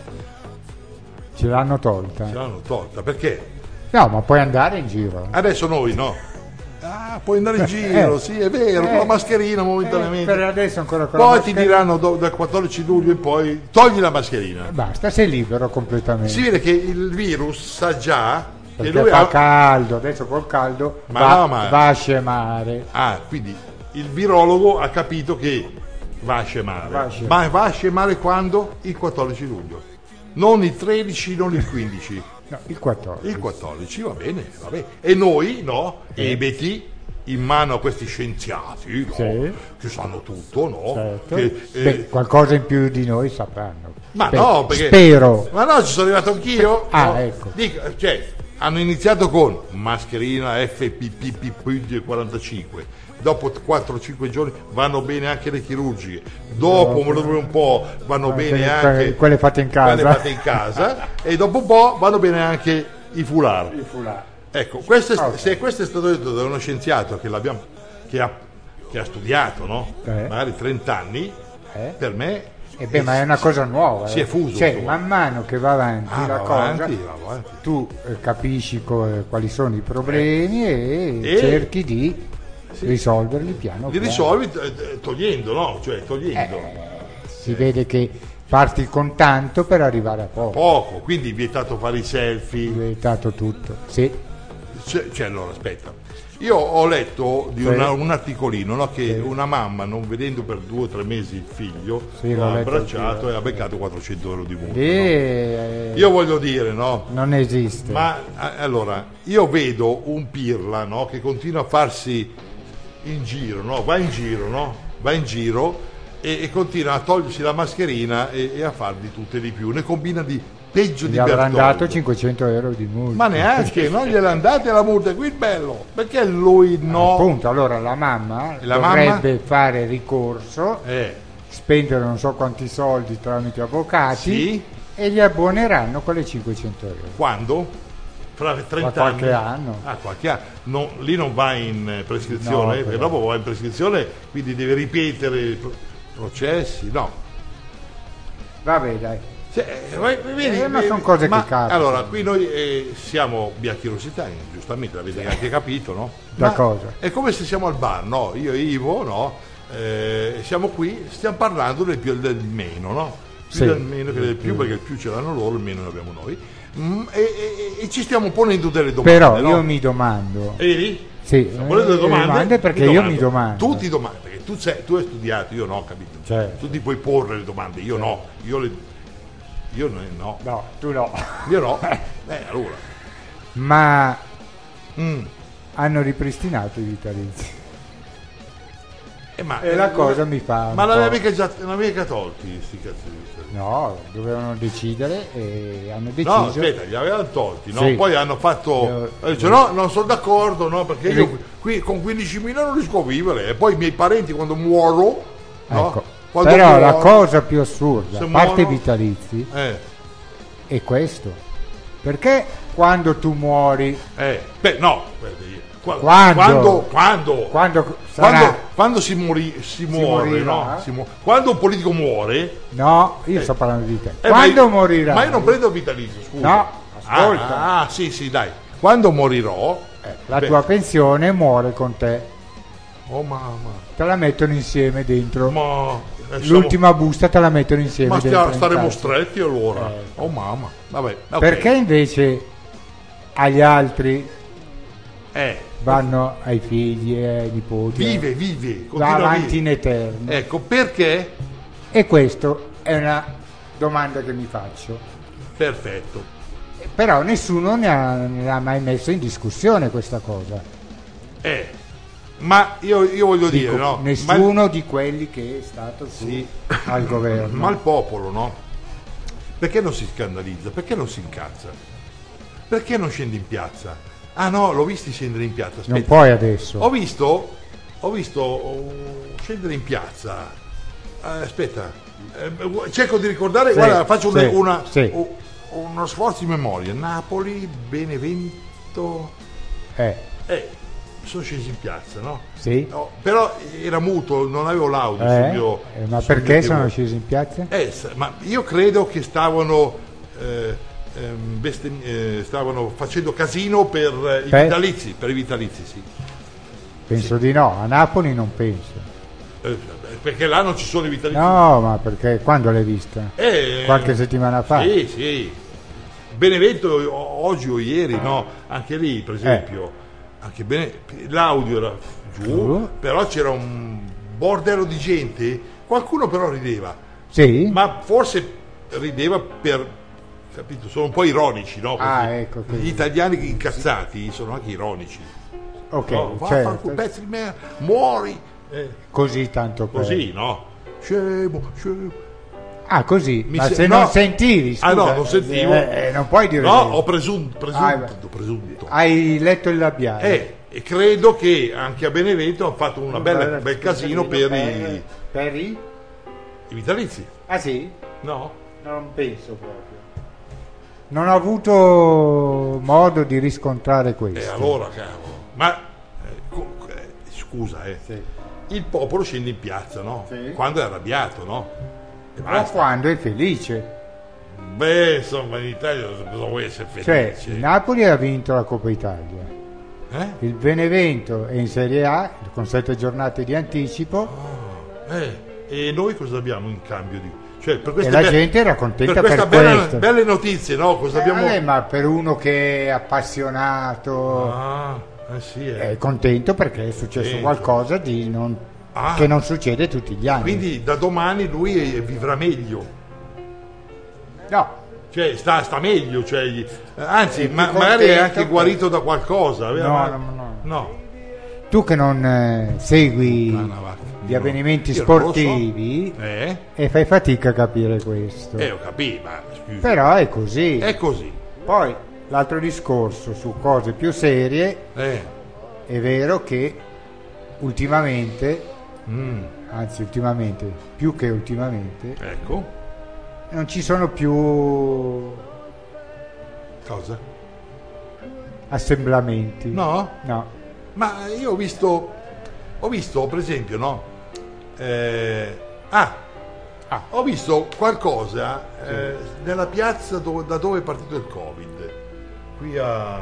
B: Ce l'hanno tolta.
A: Ce l'hanno tolta, perché
B: No, ma puoi andare in giro.
A: adesso noi no. Ah, Ah, puoi andare in giro,
B: Eh.
A: sì, è vero,
B: Eh.
A: con la mascherina
B: Eh,
A: momentaneamente.
B: per adesso ancora con la
A: Poi ti
B: mascherina.
A: diranno do- dal quattordici luglio in poi togli la mascherina.
B: Basta, sei libero completamente.
A: Si vede che il virus sa già che
B: Perché
A: lui
B: fa
A: ha...
B: caldo, adesso col caldo
A: Ma
B: va,
A: no, ma-
B: va a scemare.
A: Ah, quindi il virologo ha capito che va a scemare.
B: Va a scemare.
A: Ma va a scemare quando? Il quattordici luglio. Non il tredici, non il quindici.
B: No, il quattordici.
A: Il quattordici, va bene, va bene. E noi, no? Ebeti, in mano a questi scienziati, no?
B: Sì.
A: Che sanno tutto, no?
B: Certo.
A: Che, eh,
B: Beh, qualcosa in più di noi sapranno.
A: ma
B: Spe-
A: no, perché...
B: Spero.
A: Ma no, ci sono arrivato anch'io.
B: Ah,
A: no?
B: ecco.
A: Dico, cioè, hanno iniziato con mascherina F P P P quarantacinque. Dopo quattro cinque giorni vanno bene anche le chirurgiche. Dopo un po' vanno
B: Eh,
A: bene
B: quelle-
A: anche
B: quelle fatte in casa.
A: quelle fatte in casa e dopo un po' vanno bene anche i foulard.
B: Il foulard.
A: Ecco, questo è,
B: Ok.
A: se questo è stato detto da uno scienziato che, l'abbiamo, che, ha, che ha studiato, no?
B: Eh.
A: Magari trenta anni,
B: Eh?
A: per me
B: Eh beh, ma è una cosa nuova.
A: si
B: eh.
A: è fuso
B: Cioè,
A: tutto.
B: man mano che va avanti
A: Ah,
B: la
A: va
B: cosa,
A: avanti, va avanti.
B: tu eh, capisci co- eh, quali sono i problemi e,
A: E-
B: cerchi di risolverli piano
A: li
B: piano.
A: risolvi eh, togliendo, no? Cioè togliendo.
B: Eh, si vede che parti con tanto per arrivare a poco.
A: Poco, quindi vietato fare i
B: È
A: selfie.
B: diventato tutto. Sì.
A: Cioè, cioè, allora aspetta. Io ho letto di
B: Sì.
A: una- un articolino, no, che una mamma, non vedendo per due o tre mesi il figlio,
B: Sì,
A: lo
B: l'ho
A: ha
B: letto
A: abbracciato
B: anch'io.
A: e ha beccato quattrocento euro di multa. no?
B: E,
A: Io voglio dire, no?
B: non esiste.
A: Ma a- allora, io vedo un pirla, no, che continua a farsi in giro, no? Va in giro, no? Va in giro e, e continua a togliersi la mascherina e, e a far di tutte e di più. Ne combina di peggio
B: Gli
A: di
B: avranno
A: Bertoldo.
B: dato cinquecento euro di multa.
A: Ma neanche, non gliel'hanno date la multa, qui il bello. Perché lui no?
B: Appunto, allora la mamma
A: La
B: dovrebbe fare ricorso,
A: Eh,
B: spendere non so quanti soldi tramite avvocati
A: Sì.
B: e gli abboneranno quelle cinquecento euro.
A: quando? Fra trenta
B: Tra qualche
A: anni.
B: anno.
A: Ah, qualche anno. Non- lì non va in eh, prescrizione,
B: No,
A: perché
B: però.
A: dopo va in prescrizione, quindi deve ripetere i pro- processi. No.
B: Vabbè, dai.
A: Cioè, eh, vai- vedi,
B: Eh, ma
A: vedi,
B: son cose che
A: ma
B: capitano.
A: allora qui noi eh, siamo bianchi rossitani, giustamente l'avete anche capito, no?
B: Da
A: Ma
B: cosa?
A: è come se siamo al bar, no? Io e Ivo, no? Eh, siamo qui, stiamo parlando del più e del meno, no? Più
B: Sì.
A: del meno che del più, perché il più ce l'hanno loro, il meno ne abbiamo noi. Mm, e, e- e ci stiamo ponendo delle domande.
B: Però
A: no?
B: io mi domando,
A: E vedi?
B: sì,
A: Stiamo ponendo delle
B: eh,
A: domande,
B: perché io mi domando.
A: Tu ti domandi, perché tu, sei, tu hai studiato, io no, capito?
B: Certo.
A: Tu ti puoi porre le domande, io no. Io, le, io ne- no.
B: No, tu no.
A: Io no. Eh, allora.
B: Ma
A: Mm.
B: hanno ripristinato i vitalizi.
A: Eh, ma,
B: E la cosa mi fa un
A: Ma
B: po'.
A: l'aveva mica, già, l'aveva mica tolti sti cazzo di vitalizi.
B: No, dovevano decidere e hanno
A: No,
B: deciso.
A: aspetta, li avevano tolti, no?
B: Sì.
A: Poi hanno fatto.
B: Io-
A: eh, dice, no, non sono d'accordo, no? Perché io
B: Ri-
A: qui con quindicimila non riesco a vivere. E poi i miei parenti quando muoro. No?
B: Ecco.
A: Quando
B: Però la
A: muoro-
B: cosa più assurda,
A: se
B: a parte
A: muoro-
B: i vitalizi,
A: Eh,
B: è questo. Perché quando tu muori,
A: eh. Beh, no. aspetta, io- qua-
B: Quando?
A: Quando? Quando?
B: quando sarà...
A: Quando, quando si, mori, si muore,
B: morirà?
A: no? Si mu- quando un politico muore,
B: No, io sto parlando di te.
A: eh,
B: quando
A: ma io-
B: morirà?
A: Ma io non prendo vitalizio, scusa.
B: No, ascolta.
A: Ah, ah, sì, sì, dai. Quando morirò,
B: Eh, la
A: beh,
B: tua pensione muore con te.
A: oh mamma,
B: Te la mettono insieme dentro.
A: ma eh, siamo-
B: L'ultima busta te la mettono insieme
A: ma
B: dentro.
A: stia-
B: in
A: staremo
B: tasca.
A: stretti allora.
B: Eh.
A: Oh mamma, vabbè. ok.
B: Perché invece agli altri
A: Eh,
B: vanno ai figli e ai nipoti?
A: vive, vive,
B: Va
A: continua a
B: avanti
A: vivere.
B: in eterno.
A: Ecco, perché?
B: E questa è una domanda che mi faccio.
A: Perfetto.
B: Però nessuno ne ha, ne ha mai messo in discussione questa cosa.
A: Eh, ma io, io voglio
B: Dico,
A: dire, no? Ma-
B: nessuno di quelli che è stato su
A: Sì.
B: al governo.
A: Ma il popolo, no? Perché non si scandalizza? Perché non si incazza? Perché non scende in piazza? Ah no, l'ho visti scendere in piazza.
B: non
A: Aspetta.
B: puoi adesso.
A: Ho visto, ho visto oh, scendere in piazza. Eh, aspetta, eh, cerco di ricordare.
B: Sì,
A: guarda, faccio una,
B: sì,
A: una-
B: sì.
A: u- uno sforzo di memoria. Napoli, Benevento.
B: Eh,
A: Eh, sono scesi in piazza, no?
B: sì.
A: No, però era muto, non avevo l'audio sul
B: Eh,
A: mio.
B: eh, ma
A: sul
B: perché
A: mio
B: sono
A: tivù.
B: scesi in piazza?
A: Eh, s- ma io credo che stavano, eh, ehm, bestem- eh, stavano facendo casino per eh, i
B: Per?
A: vitalizi, per i vitalizi, sì.
B: Penso di no, a Napoli non penso.
A: Eh, perché là non ci sono i vitalizi.
B: No, ma perché quando l'hai vista?
A: Eh,
B: Qualche settimana fa?
A: Sì, sì. Benevento o- oggi o ieri, no? Anche lì, per esempio, anche Bene- l'audio era giù,
B: Giù.
A: però c'era un bordello di gente, qualcuno però rideva,
B: Sì?
A: ma forse rideva per, capito, sono un po' ironici, no?
B: Ah,
A: Così.
B: ecco che-
A: Gli italiani incazzati sono anche ironici.
B: Ok,
A: No, va,
B: certo.
A: fa un pezzo di me, muori, eh,
B: Così tanto per...
A: così, no? Scemo, scemo.
B: Ah, così?
A: Mi
B: Ma
A: se-
B: se
A: no.
B: non sentivi, scusa,
A: Ah no, non sentivo.
B: eh, eh, non puoi dire
A: No,
B: così.
A: ho presunto, presunto,
B: Ah, beh.
A: presunto.
B: Hai letto il labiale?
A: Eh, e credo che anche a Benevento hanno fatto un bella- bel casino per i,
B: per i?
A: i vitalizi.
B: Ah sì?
A: No?
B: Non penso proprio. Non ho avuto modo di riscontrare questo.
A: E allora, cavolo. Ma eh, co- eh, scusa, eh.
B: Sì.
A: Il popolo scende in piazza, no?
B: Sì.
A: Quando è arrabbiato, no? E
B: O
A: basta.
B: quando è felice.
A: Beh, insomma, in Italia cosa vuoi essere
B: Cioè,
A: felice?
B: il Napoli ha vinto la Coppa Italia.
A: Eh?
B: Il Benevento è in Serie A con sette giornate di anticipo
A: Eh, e noi cosa abbiamo in cambio di... Cioè, per
B: e
A: queste
B: la
A: be-
B: gente era contenta
A: per
B: per,
A: queste belle,
B: questo.
A: belle notizie, no? Cosa
B: Eh,
A: abbiamo...
B: vabbè, ma per uno che è appassionato
A: Ah, eh sì, eh.
B: è contento perché è successo
A: Sì.
B: qualcosa di non-
A: Ah.
B: che non succede tutti gli anni.
A: Quindi da domani lui eh, vivrà meglio.
B: No,
A: Cioè, sta, sta meglio, cioè, gli- eh, anzi,
B: È più
A: ma- magari è
B: contento
A: anche
B: che-
A: guarito da qualcosa.
B: No,
A: ma-
B: no, no.
A: no.
B: tu che non eh, segui
A: Ah, no, va.
B: gli
A: Io
B: avvenimenti
A: io non lo so.
B: sportivi
A: Eh?
B: e fai fatica a capire questo.
A: Eh, ho capito, ma scusi.
B: Però è così.
A: È così.
B: Poi l'altro discorso su cose più serie,
A: Eh.
B: è vero che ultimamente,
A: Mm,
B: anzi ultimamente, più che ultimamente,
A: ecco.
B: non ci sono più
A: Cosa?
B: assemblamenti.
A: No?
B: No.
A: Ma io ho visto, ho visto per esempio, no? Eh, ah,
B: Ah.
A: ho visto qualcosa eh, nella piazza dove- da dove è partito il Covid, qui a...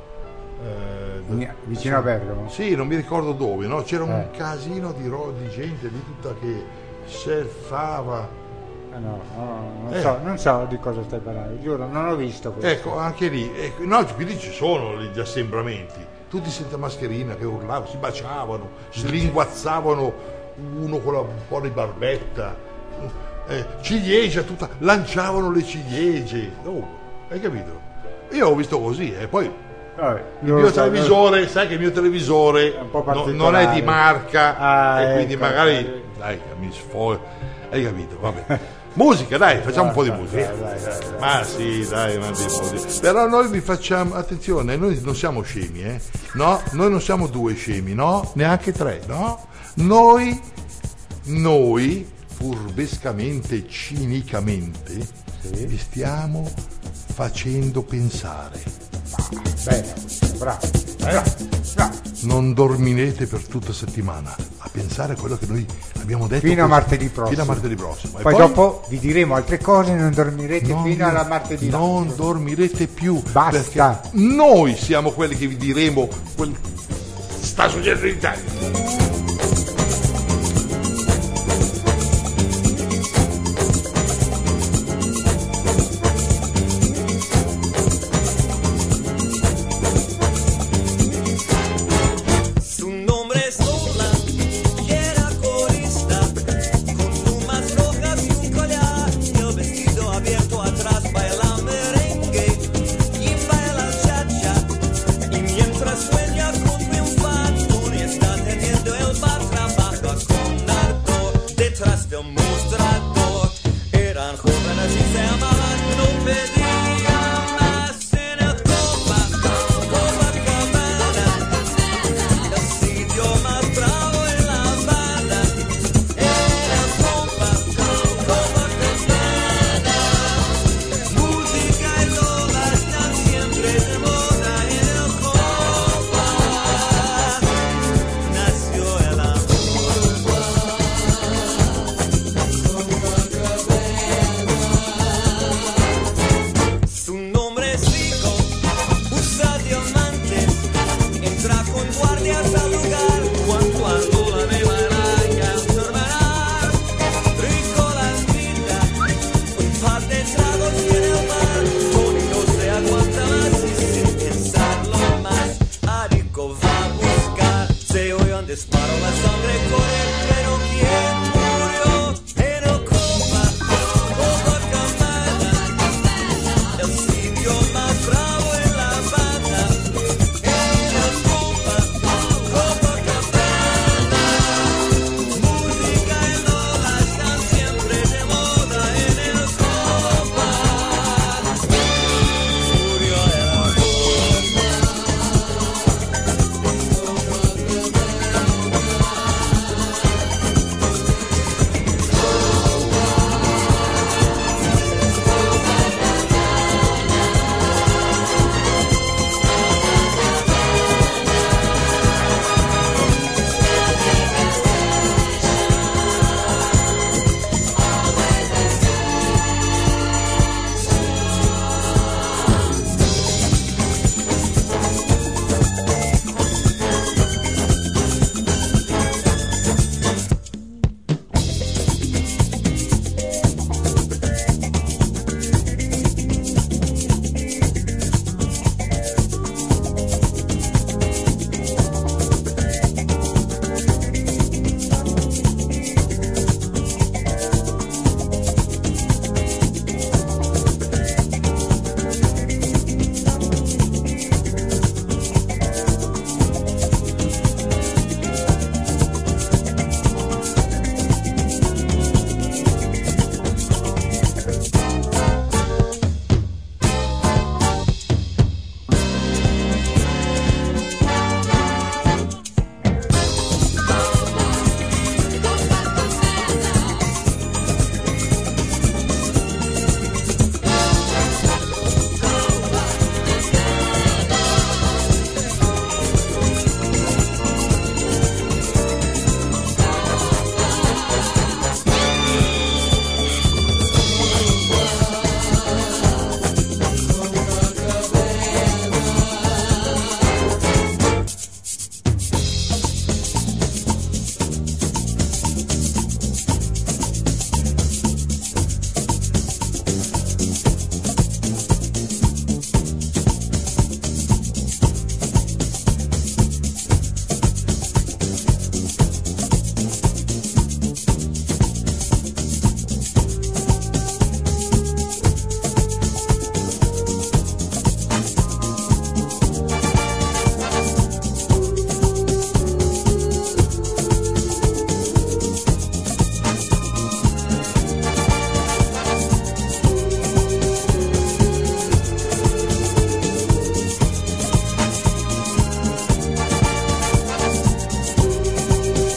A: eh, da-
B: Mi- vicino a Bergamo.
A: Sì, non mi ricordo dove, no? C'era un
B: Eh.
A: casino di, ro- di gente lì tutta che surfava.
B: Ah, no, no, non,
A: Eh.
B: so, non so di cosa stai parlando, giuro, non ho visto questo.
A: Ecco, anche lì, ecco, no, quindi ci sono gli assembramenti, tutti senza mascherina che urlavano, si baciavano, slinguazzavano uno con la, un po' di barbetta, eh, ciliegia tutta, lanciavano le ciliegie, oh, hai capito? Io ho visto così, e poi
B: Vabbè,
A: il
B: io
A: mio
B: so-
A: televisore, sai che il mio televisore
B: È un po'
A: no- non
B: particolare.
A: è di marca
B: Ah,
A: e quindi
B: ecco,
A: magari,
B: eh.
A: dai, mi sfoglia, hai capito? Vabbè. Musica, dai, facciamo un po' di musica.
B: Dai, dai, dai, dai.
A: Ma sì, dai, ma di- di- però noi vi facciamo, attenzione, noi non siamo scemi, eh? No, noi non siamo due scemi, no? Neanche tre, no? Noi, noi, furbescamente, cinicamente, vi stiamo facendo pensare.
B: Bene, bravo, bravo, bravo.
A: Non dormirete per tutta settimana a pensare a quello che noi abbiamo detto.
B: Fino a
A: questo-
B: martedì prossimo.
A: Fino a martedì prossimo. E
B: Poi, dopo vi diremo altre cose, non dormirete
A: non-
B: fino alla martedì.
A: non dormirete più.
B: Basta.
A: Perché noi siamo quelli che vi diremo quel sta succedendo in Italia.
G: Su un hombre sola que era corista, con plumas rojas y un collar, y el vestido abierto atrás baila merengue y baila cha-cha, y mientras sueña con triunfar, está teniendo el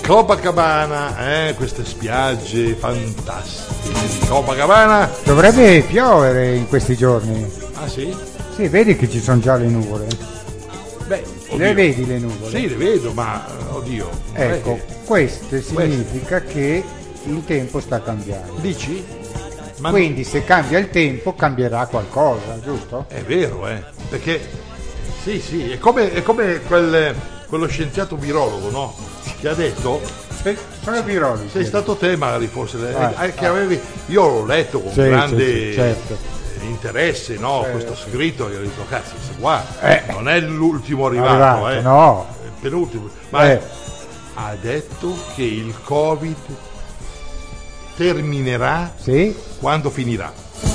A: Copacabana, eh, queste spiagge fantastiche di Copacabana.
B: Dovrebbe piovere in questi giorni.
A: Ah sì?
B: Sì, vedi che ci sono già le nuvole.
A: Beh, oddio.
B: Le vedi le nuvole?
A: Sì, le vedo, ma oddio. non è
B: Ecco,
A: che-
B: questo significa che il tempo sta cambiando.
A: Dici? Ma
B: Quindi se cambia il tempo cambierà qualcosa, giusto?
A: è vero, eh? Perché sì, sì, è come, è come quel, quello scienziato virologo, no? Che ha detto,
B: Sì, sono virologi.
A: sei stato te magari forse, eh,
B: Ah,
A: eh, che avevi, io l'ho letto con
B: Sì,
A: grande
B: sì, sì, certo.
A: eh, interesse, no?
B: Certo.
A: Questo scritto, e ho detto, cazzo, questo qua
B: Eh.
A: non è l'ultimo arrivato,
B: Arrivato,
A: eh.
B: no.
A: È il penultimo, ma
B: Eh.
A: ha detto che il Covid terminerà
B: Sì,
A: quando finirà.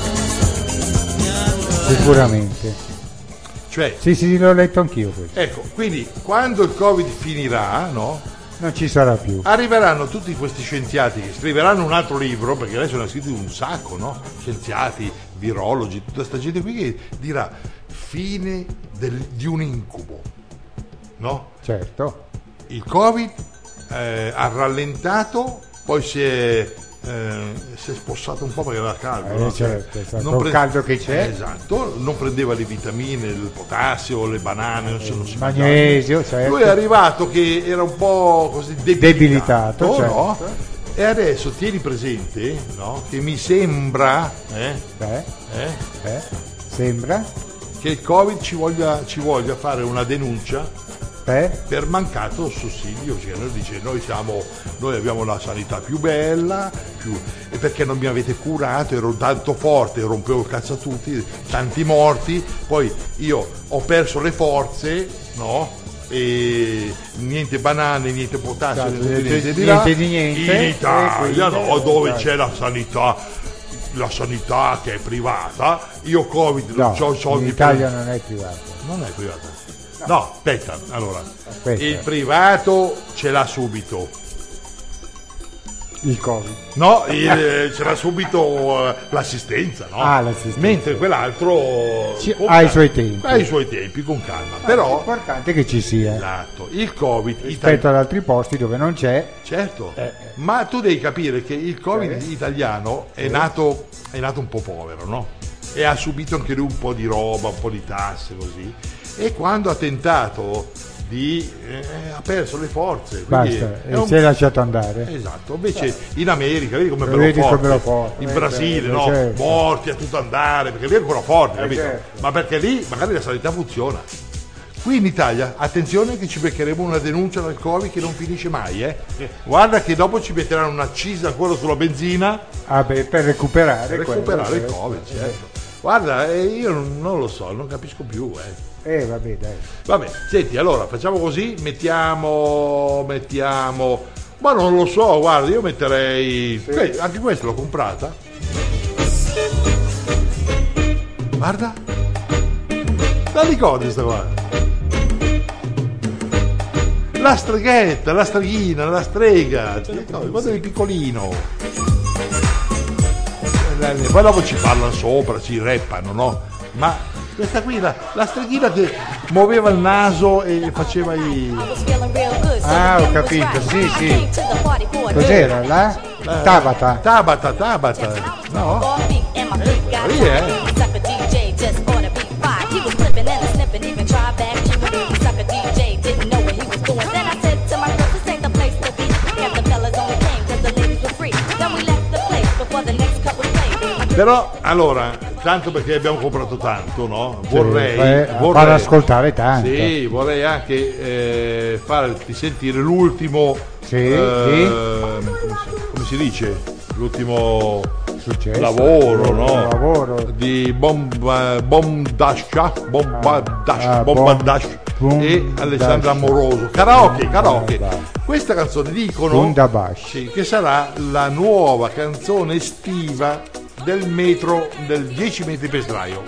B: sicuramente.
A: Cioè,
B: Sì, sì, l'ho letto anch'io questo.
A: ecco, quindi quando il Covid finirà, no?
B: Non ci sarà più.
A: Arriveranno tutti questi scienziati che scriveranno un altro libro, perché adesso ne ha scritto un sacco, no? Scienziati, virologi, tutta questa gente qui che dirà fine del- di un incubo, no?
B: Certo.
A: Il Covid eh, ha rallentato, poi si è, eh, si è spossato un po' perché era caldo,
B: Eh,
A: no?
B: certo, esatto.
A: non
B: Col caldo che c'è.
A: esatto, non prendeva le vitamine, il potassio, le banane, non, si- non si mangiava.
B: Magnesio, certo.
A: Lui è arrivato che era un po' così debilitato,
B: Debilitato,
A: no?
B: certo.
A: E adesso tieni presente, no? Che mi sembra eh,
B: Beh,
A: eh,
B: eh, sembra.
A: che il Covid ci voglia, ci voglia fare una denuncia
B: Beh,
A: per mancato sussidio, cioè noi dice noi siamo, noi abbiamo la sanità più bella, più, e perché non mi avete curato, ero tanto forte, rompevo il cazzo a tutti, tanti morti, poi io ho perso le forze, no? E niente banane, niente potassio,
B: Esatto,
A: niente,
B: niente-
A: di là.
B: niente di niente,
A: In Italia,
B: e quindi-
A: no, dove
B: esatto.
A: c'è la sanità, la sanità che è privata, io Covid non
B: no,
A: ho soldi
B: in
A: per-
B: Italia non è privato.
A: non è privato. No, aspetta, allora.
B: Aspetta.
A: Il privato ce l'ha subito.
B: Il Covid.
A: No, il- ce l'ha subito eh, l'assistenza, no?
B: Ah, l'assistenza.
A: Mentre quell'altro
B: Ci-
A: con
B: ha i
A: calma.
B: suoi tempi.
A: Ha i suoi tempi, con calma.
B: Però è
A: Però,
B: importante che ci sia.
A: esatto, il Covid
B: Rispetto
A: italiano.
B: ad altri posti dove non c'è.
A: Certo,
B: Eh.
A: ma tu devi capire che il Covid
B: Eh.
A: italiano è nato, è nato un po' povero, no? E ha subito anche lui un po' di roba, un po' di tasse così. E quando ha tentato di... eh, ha perso le forze. quindi
B: Basta,
A: è
B: e
A: un-
B: si è lasciato andare.
A: Esatto, invece in America, vedi come è
B: Lo
A: bello
B: vedi
A: forte,
B: come lo forte,
A: in
B: eh,
A: Brasile,
B: certo,
A: no?
B: certo.
A: Morti a tutto andare, perché lì è ancora forte,
B: Eh,
A: capito?
B: certo.
A: Ma perché lì magari la sanità funziona. Qui in Italia, attenzione che ci beccheremo una denuncia dal Covid che non finisce mai, eh? Guarda che dopo ci metteranno un'accisa ancora sulla benzina
B: Ah, beh, per recuperare,
A: per recuperare
B: quello,
A: il
B: certo.
A: Covid, certo. Guarda, eh, io non, non lo so, non capisco più, eh.
B: Eh, vabbè, dai.
A: Vabbè, senti, allora facciamo così, mettiamo, mettiamo, ma non lo so, guarda, io metterei, que- anche questa l'ho comprata. Guarda, la ricordi sta qua? La streghetta, la streghina, la strega, ti ricordi? Quando eri piccolino. Poi dopo ci parlano sopra, ci rappano, no? Ma questa qui, la, la streghina che muoveva il naso e faceva i...
B: Ah, ho capito, sì, sì. Cos'era? La Tabata.
A: Tabata, Tabata, no? lì, eh. Però, allora, tanto perché abbiamo comprato tanto, no? Vorrei,
B: beh,
A: vorrei
B: far ascoltare tanto.
A: Sì, vorrei anche eh, farti sentire l'ultimo,
B: Sì,
A: ehm, come, si, come si dice? L'ultimo
B: Successo.
A: lavoro, no?
B: Lavoro.
A: Di Bomba, Bombascia, Bombadash,
B: Ah,
A: Bombadash
B: Bom-
A: e Alessandra
B: Dash.
A: Amoroso. Karaoke, karaoke.
B: Bombadash.
A: Questa canzone dicono
B: Bundabash.
A: sì, che sarà la nuova canzone estiva del metro del dieci metri per sdraio.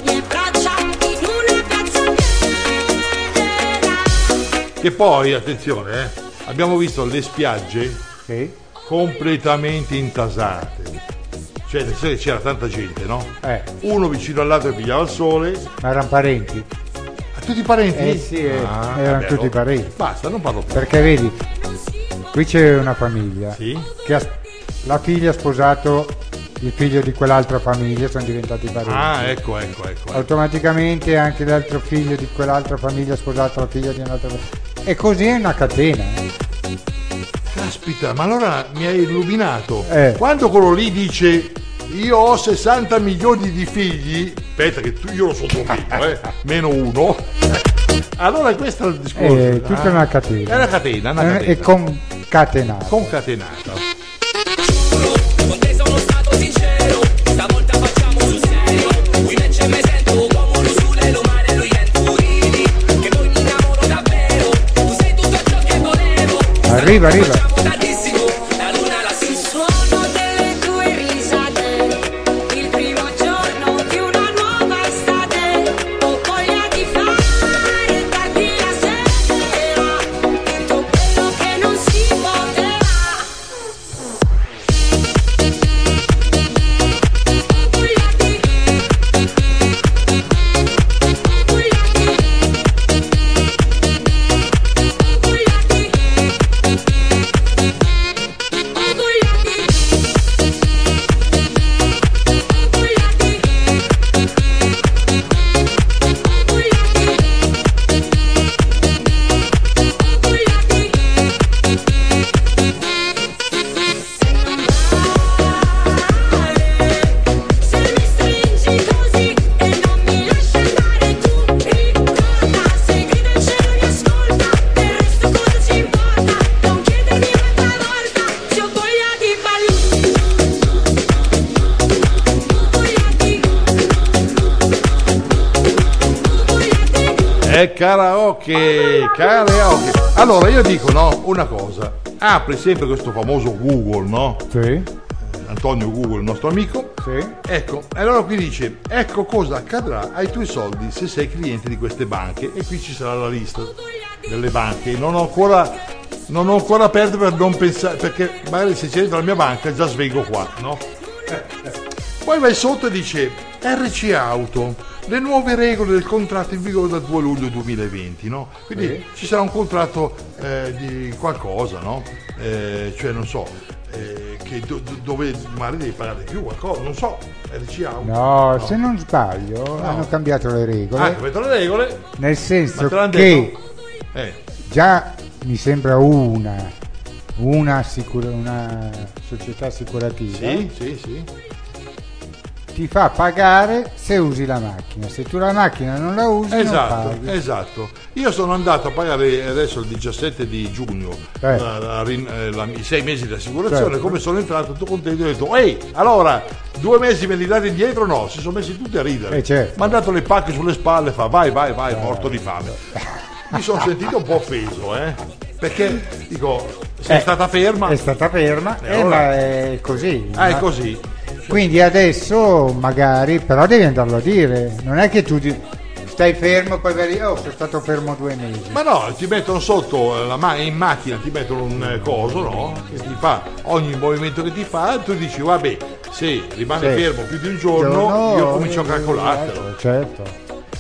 A: Che poi, attenzione, eh, abbiamo visto le spiagge
B: Sì.
A: completamente intasate. Cioè, nel senso che c'era tanta gente, no?
B: Eh,
A: Uno vicino all'altro che pigliava il sole.
B: ma erano parenti.
A: A tutti i parenti?
B: Eh sì, eh, erano
A: vabbè,
B: tutti
A: allora.
B: parenti.
A: Basta, non parlo più.
B: Perché vedi, qui c'è una famiglia
A: Sì?
B: che ha, la figlia ha sposato il figlio di quell'altra famiglia, sono diventati parenti.
A: Ah, ecco, ecco, ecco. ecco.
B: Automaticamente anche l'altro figlio di quell'altra famiglia ha sposato la figlia di un'altra famiglia. E così è una catena. eh.
A: Caspita, ma allora mi hai illuminato.
B: Eh.
A: Quando quello lì dice io ho sessanta milioni di figli, aspetta che tu, io lo so tuo figlio, eh, meno uno. Allora questo è il discorso.
B: È tutta
A: Ah,
B: una catena.
A: È una catena, una catena.
B: È concatenata.
A: Concatenata.
H: Con te sono stato sincero, stavolta facciamo sul serio. Qui invece mi sento come un usule, lo mare, lo yento, ridi, che poi mi innamoro davvero. Tu sei tutto ciò che volevo.
B: Arriva, arriva.
H: Facciamo tantissimo, la luna lassù.
D: Il suono delle tue risate, il primo giorno di una nuova estate. Ho voglia di fare tardi la sera, tutto quello che non si poteva. Ho voglia di, ho voglia di, ho voglia di, ho voglia di. Se mi stringi così e non mi lasci andare, tu ricorda, se grido in cielo mi ascolta, del resto cosa ci importa, non chiedermi un'altra volta, se ho voglia di ballare, ho voglia di, ho voglia di.
A: È karaoke, karaoke. Allora io dico no, una cosa. Apri sempre questo famoso Google, no?
B: Sì,
A: Antonio Google, il nostro amico.
B: sì.
A: Ecco, e allora qui dice, ecco cosa accadrà ai tuoi soldi se sei cliente di queste banche. E qui ci sarà la lista delle banche. Non ho ancora, non ho ancora aperto per non pensare, perché magari se c'è dentro la mia banca già svengo qua, no? Poi vai sotto e dice R C Auto, le nuove regole del contratto in vigore dal due luglio duemilaventi, no? Quindi
B: Sì.
A: ci sarà un contratto eh, di qualcosa, no? Eh, cioè non so, eh, che do- do- dove magari devi pagare più qualcosa, non so, R C Auto.
B: No, se non sbaglio hanno cambiato le regole,
A: Ah, mettono le regole,
B: nel
A: ma
B: senso
A: te l'hanno
B: che
A: detto? Eh,
B: già mi sembra una una, assicura- una società assicurativa
A: sì, sì, sì.
B: ti fa pagare se usi la macchina, se tu la macchina non la usi
A: Esatto,
B: non paghi.
A: esatto. Io sono andato a pagare adesso il diciassette di giugno
B: Eh.
A: la- la rin- eh, la- i sei mesi di assicurazione.
B: Certo.
A: Come sono entrato tutto contento, ho detto ehi, allora due mesi me li date indietro? No, si sono messi tutti a ridere.
B: Eh, certo.
A: Mi hanno dato le pacche sulle spalle, fa vai, vai, vai, morto di fame. Mi sono sentito un po' offeso, eh? Perché dico, sei
B: Eh,
A: stata ferma?
B: È stata ferma,
A: E
B: eh,
A: allora?
B: ma è così.
A: Ah, è
B: Ma-
A: così.
B: Quindi adesso magari, però devi andarlo a dire, non è che tu di- stai fermo poi vedi, oh, sono stato fermo due mesi.
A: Ma no, ti mettono sotto la ma- in macchina, ti mettono un eh, coso, no? Che ti fa ogni movimento che ti fa, tu dici vabbè, se rimane
B: Sì.
A: fermo più di un giorno,
B: Giorno,
A: io comincio a
B: eh,
A: calcolartelo.
B: Certo,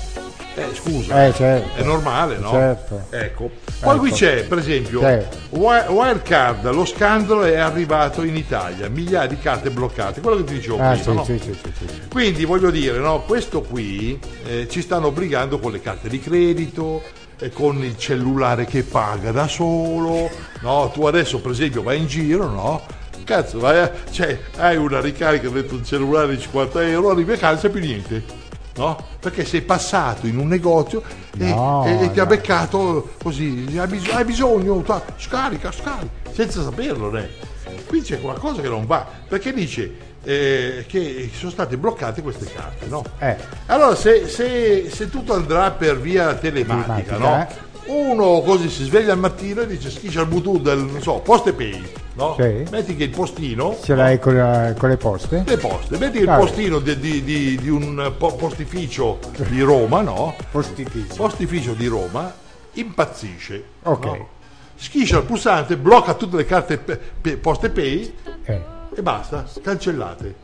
A: Eh, scusa,
B: eh, certo.
A: è normale, no?
B: Certo.
A: Ecco. Poi qui
B: Ecco.
A: c'è, per esempio,
B: Certo.
A: Wi- Wirecard, lo scandalo è arrivato in Italia, migliaia di carte bloccate, quello che ti dicevo
B: Ah,
A: prima,
B: sì,
A: no?
B: sì, sì, sì, sì, sì.
A: Quindi voglio dire, no, questo qui eh, ci stanno obbligando con le carte di credito, eh, con il cellulare che paga da solo, no? Tu adesso per esempio vai in giro, no? Cazzo, vai a- cioè, hai una ricarica dentro il cellulare di cinquanta euro, arrivi a casa e non c'è più niente. No? Perché sei passato in un negozio e,
B: No,
A: e- e ti ha
B: no.
A: beccato così, hai, bis- hai bisogno, ta- scarica, scarica, senza saperlo, né? Qui c'è qualcosa che non va, perché dice eh, che sono state bloccate queste carte, no?
B: Eh.
A: Allora se, se- se tutto andrà per via telematica,
B: Telematica,
A: no? Uno così si sveglia al mattino e dice schiccia il Bluetooth del, non so, Poste Pay, no?
B: Sì.
A: Metti che il postino
B: Ce l'hai con, la- con le poste?
A: le poste, metti il
B: Vabbè.
A: postino di, di- di- di un po- postificio di Roma, no?
B: Postificio.
A: Postificio di Roma impazzisce,
B: Ok.
A: no? Schiscia il pulsante, blocca tutte le carte pe- pe- Poste Pay
B: Eh,
A: e basta, cancellate.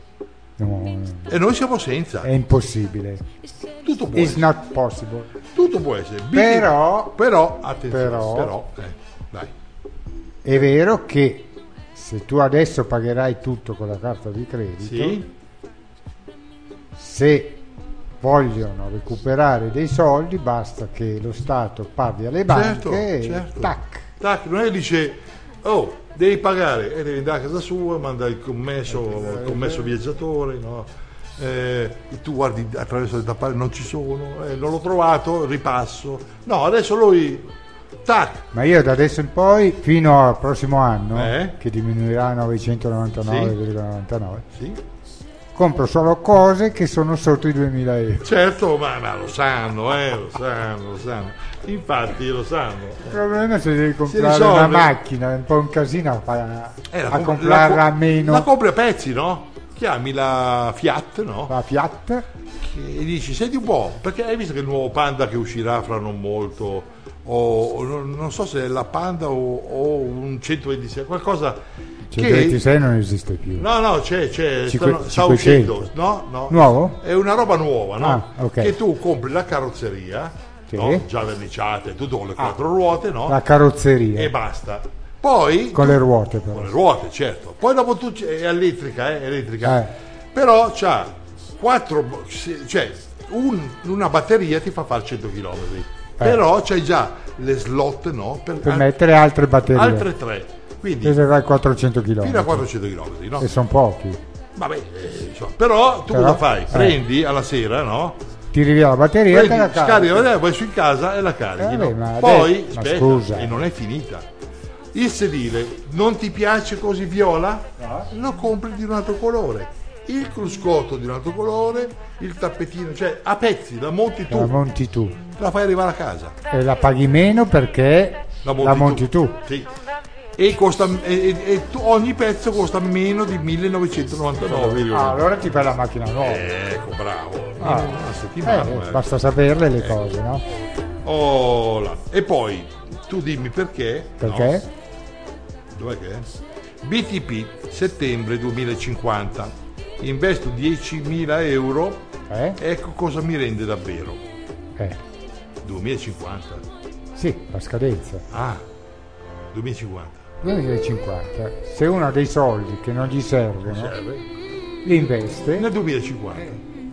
B: no,
A: E noi siamo senza.
B: è impossibile.
A: Tutto può
B: It's
A: essere.
B: not possible.
A: Tutto può essere.
B: Però-
A: però attenzione,
B: però-
A: però, eh, dai.
B: è vero che se tu adesso pagherai tutto con la carta di credito,
A: Sì.
B: se vogliono recuperare dei soldi basta che lo Stato parli alle banche
A: Certo,
B: e
A: certo.
B: tac.
A: Tac, non è che dice, oh, devi pagare, e devi andare a casa sua, manda il commesso, il commesso viaggiatore, no? Eh, e tu guardi attraverso le tappare, non ci sono, eh, non l'ho trovato, ripasso. No, adesso lui, tac,
B: Ma io da adesso in poi, fino al prossimo anno,
A: Eh?
B: che diminuirà a novecentonovantanove virgola novantanove,
A: sì.
B: compro solo cose che sono sotto i duemila euro.
A: Certo, ma, ma lo sanno, eh, lo sanno, lo sanno. Infatti lo sanno.
B: Il problema è se devi comprare
A: risolve.
B: una macchina, è un po' un casino a, fa-
A: Eh, la
B: a
A: comp-
B: comprarla
A: la
B: a
A: co-
B: meno.
A: La compri a pezzi, no? Chiami la Fiat, no?
B: La Fiat,
A: E dici, senti un po', perché hai visto che il nuovo Panda che uscirà fra non molto, o, o non, non so se è la Panda o, o un centoventisei, qualcosa che...
B: centoventisei non esiste più.
A: No, no, c'è, c'è,
B: Cinque-
A: stanno- sta
B: cinquecento.
A: uscendo, no, no.
B: Nuovo?
A: È una roba nuova, no?
B: Ah, ok.
A: Che tu compri la carrozzeria,
B: Sì.
A: no? Già verniciata, tutto con le quattro ruote, no?
B: La carrozzeria,
A: E basta. Poi...
B: con le ruote
A: Con
B: però.
A: le ruote, certo. Poi dopo tu c- è elettrica, eh, elettrica.
B: Eh.
A: Però c'ha quattro, cioè un- una batteria ti fa fare cento chilometri. Però c'hai già le slot, no? Per,
B: Per
A: al-
B: mettere altre batterie.
A: altre tre. Quindi
B: Questo vai quattrocento
A: fino a
B: chilometri.
A: quattrocento chilometri, no?
B: E sono pochi.
A: Vabbè, eh, insomma, però tu
B: Però,
A: cosa fai?
B: eh.
A: Prendi alla sera, no?
B: Tiri via la batteria e te
A: Prendi,
B: la carichi.
A: scarichi la batteria, vai su in casa e la carichi.
B: Eh,
A: no?
B: vabbè, ma
A: Poi,
B: adesso- ma
A: aspetta,
B: scusa.
A: e non è finita. Il sedile non ti piace così viola? Lo compri di un altro colore. Il cruscotto di un altro colore, il tappetino, cioè a pezzi, la monti tu,
B: La monti tu.
A: la fai arrivare a casa.
B: E la paghi meno perché
A: La monti,
B: la monti tu.
A: Sì. E, costa, e, e- e tu- ogni pezzo costa meno di millenovecentonovantanove.
B: Ah, allora ti fai la macchina nuova.
A: Ecco, bravo.
B: Ah.
A: In una settimana.
B: Eh,
A: eh.
B: basta saperle le cose, no?
A: Oh, là. E poi tu dimmi perché.
B: Perché?
A: no? Dov'è che è? B T P settembre duemilacinquanta. Investo diecimila euro.
B: Eh?
A: Ecco cosa mi rende davvero.
B: Eh.
A: duemilacinquanta.
B: Sì, la scadenza.
A: Ah, duemilacinquanta.
B: duemilacinquanta. Se uno ha dei soldi che non gli servono,
A: Serve.
B: li investe,
A: Nel duemilacinquanta.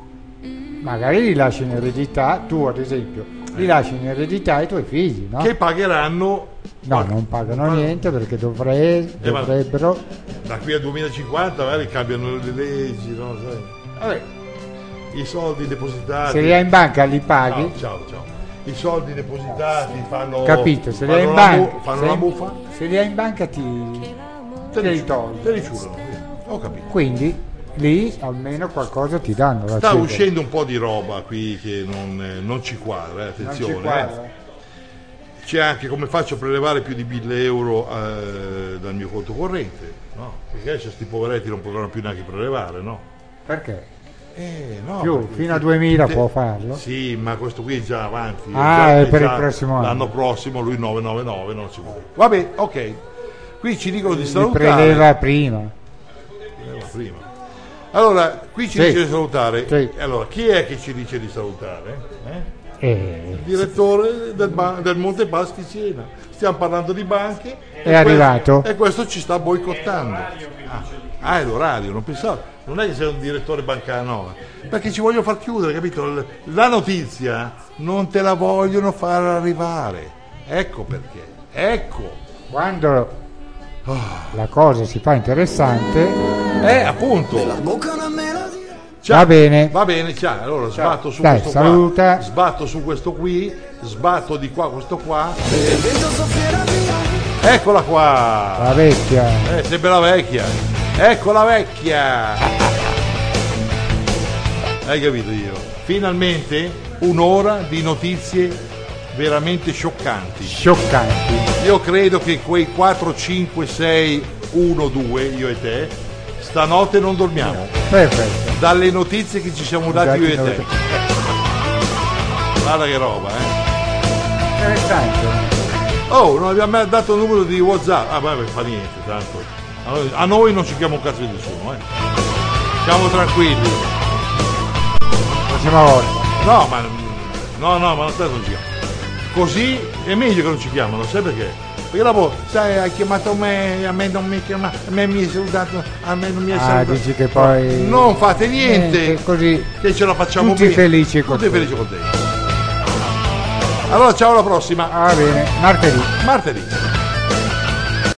B: magari li lasci in eredità, tu ad esempio, li lasci in eredità ai tuoi figli, no?
A: Che pagheranno.
B: No, non pagano niente perché dovre-
A: Eh, ma-
B: dovrebbero.
A: Da qui al duemilacinquanta magari cambiano le leggi, no? Sai? Vabbè, i soldi depositati.
B: Se li hai in banca li paghi,
A: Ciao, ciao, ciao. I soldi depositati fanno.
B: capito? Se li hai
A: fanno
B: in
A: la
B: banca,
A: bu- fanno
B: se,
A: la buffa?
B: se li hai in banca ti, te li togli.
A: Te li ciulano. Ho capito.
B: Quindi lì almeno qualcosa ti danno. da
A: Sta
B: cedere.
A: uscendo un po' di roba qui che non, eh, non ci quadra, eh,
B: Non ci
A: attenzione.
B: quadra.
A: eh. C'è anche come faccio a prelevare più di mille euro eh, dal mio conto corrente, no? Perché adesso sti poveretti non potranno più neanche prelevare, no?
B: Perché?
A: Eh, no,
B: Più,
A: perché-
B: fino a duemila
A: te-
B: può farlo?
A: Sì, ma questo qui è già avanti.
B: Ah,
A: già-
B: è per
A: già
B: il prossimo anno.
A: L'anno prossimo lui novecentonovantanove non si vuole. Vabbè, ok. Qui ci dicono di
B: Li
A: salutare.
B: preleva prima.
A: Preleva prima. Allora, qui ci
B: Sì.
A: dice di salutare.
B: Sì.
A: Allora, chi è che ci dice di salutare? Eh?
B: Eh,
A: Il direttore del, ba- del Monte Paschi Siena. Stiamo parlando di banche.
B: È arrivato?
A: E questo ci sta boicottando. Ah, ah, è l'orario, non pensavo. Non è che sei un direttore bancario, no. Perché ci voglio far chiudere, capito? L- La notizia non te la vogliono far arrivare. Ecco perché. Ecco.
B: quando la cosa si fa interessante,
A: Eh, appunto.
F: Bocca una melodia.
A: Ciao.
B: va bene.
A: Va bene, ciao. Allora sbatto su
B: Dai,
A: questo
B: saluta.
A: qua. Sbatto su questo qui. Sbatto di qua questo qua.
F: Il vento soffierà via.
A: Eccola qua.
B: La vecchia.
A: Eh, sempre la vecchia. Ecco la vecchia. Hai capito io? Finalmente un'ora di notizie veramente scioccanti.
B: Scioccanti.
A: Io credo che quei quattro, cinque, sei, uno, due, io e te, stanotte non dormiamo.
B: Perfetto.
A: Dalle notizie che ci siamo dati io e te.
B: Esatto.
A: Guarda che roba, eh.
B: Interessante.
A: Oh, non abbiamo mai dato il numero di WhatsApp. Ah, vabbè, fa niente, tanto. A noi, a noi non ci chiama un cazzo di nessuno, eh. Siamo tranquilli.
B: Prossima volta.
A: No, ma no, no, ma non non ci chiamano. Così è meglio che non ci chiamano, sai perché? perché dopo sai hai chiamato me, a me non mi chiama, a me mi hai salutato, a me non mi hai
B: Ah,
A: salutato.
B: dici che poi
A: Non fate niente,
B: niente, così
A: che ce la facciamo
B: tutti
A: bene.
B: felici e
A: Tutti
B: contenti.
A: felici e contenti. Allora ciao, alla prossima.
B: Ah, bene, martedì.
A: Martedì.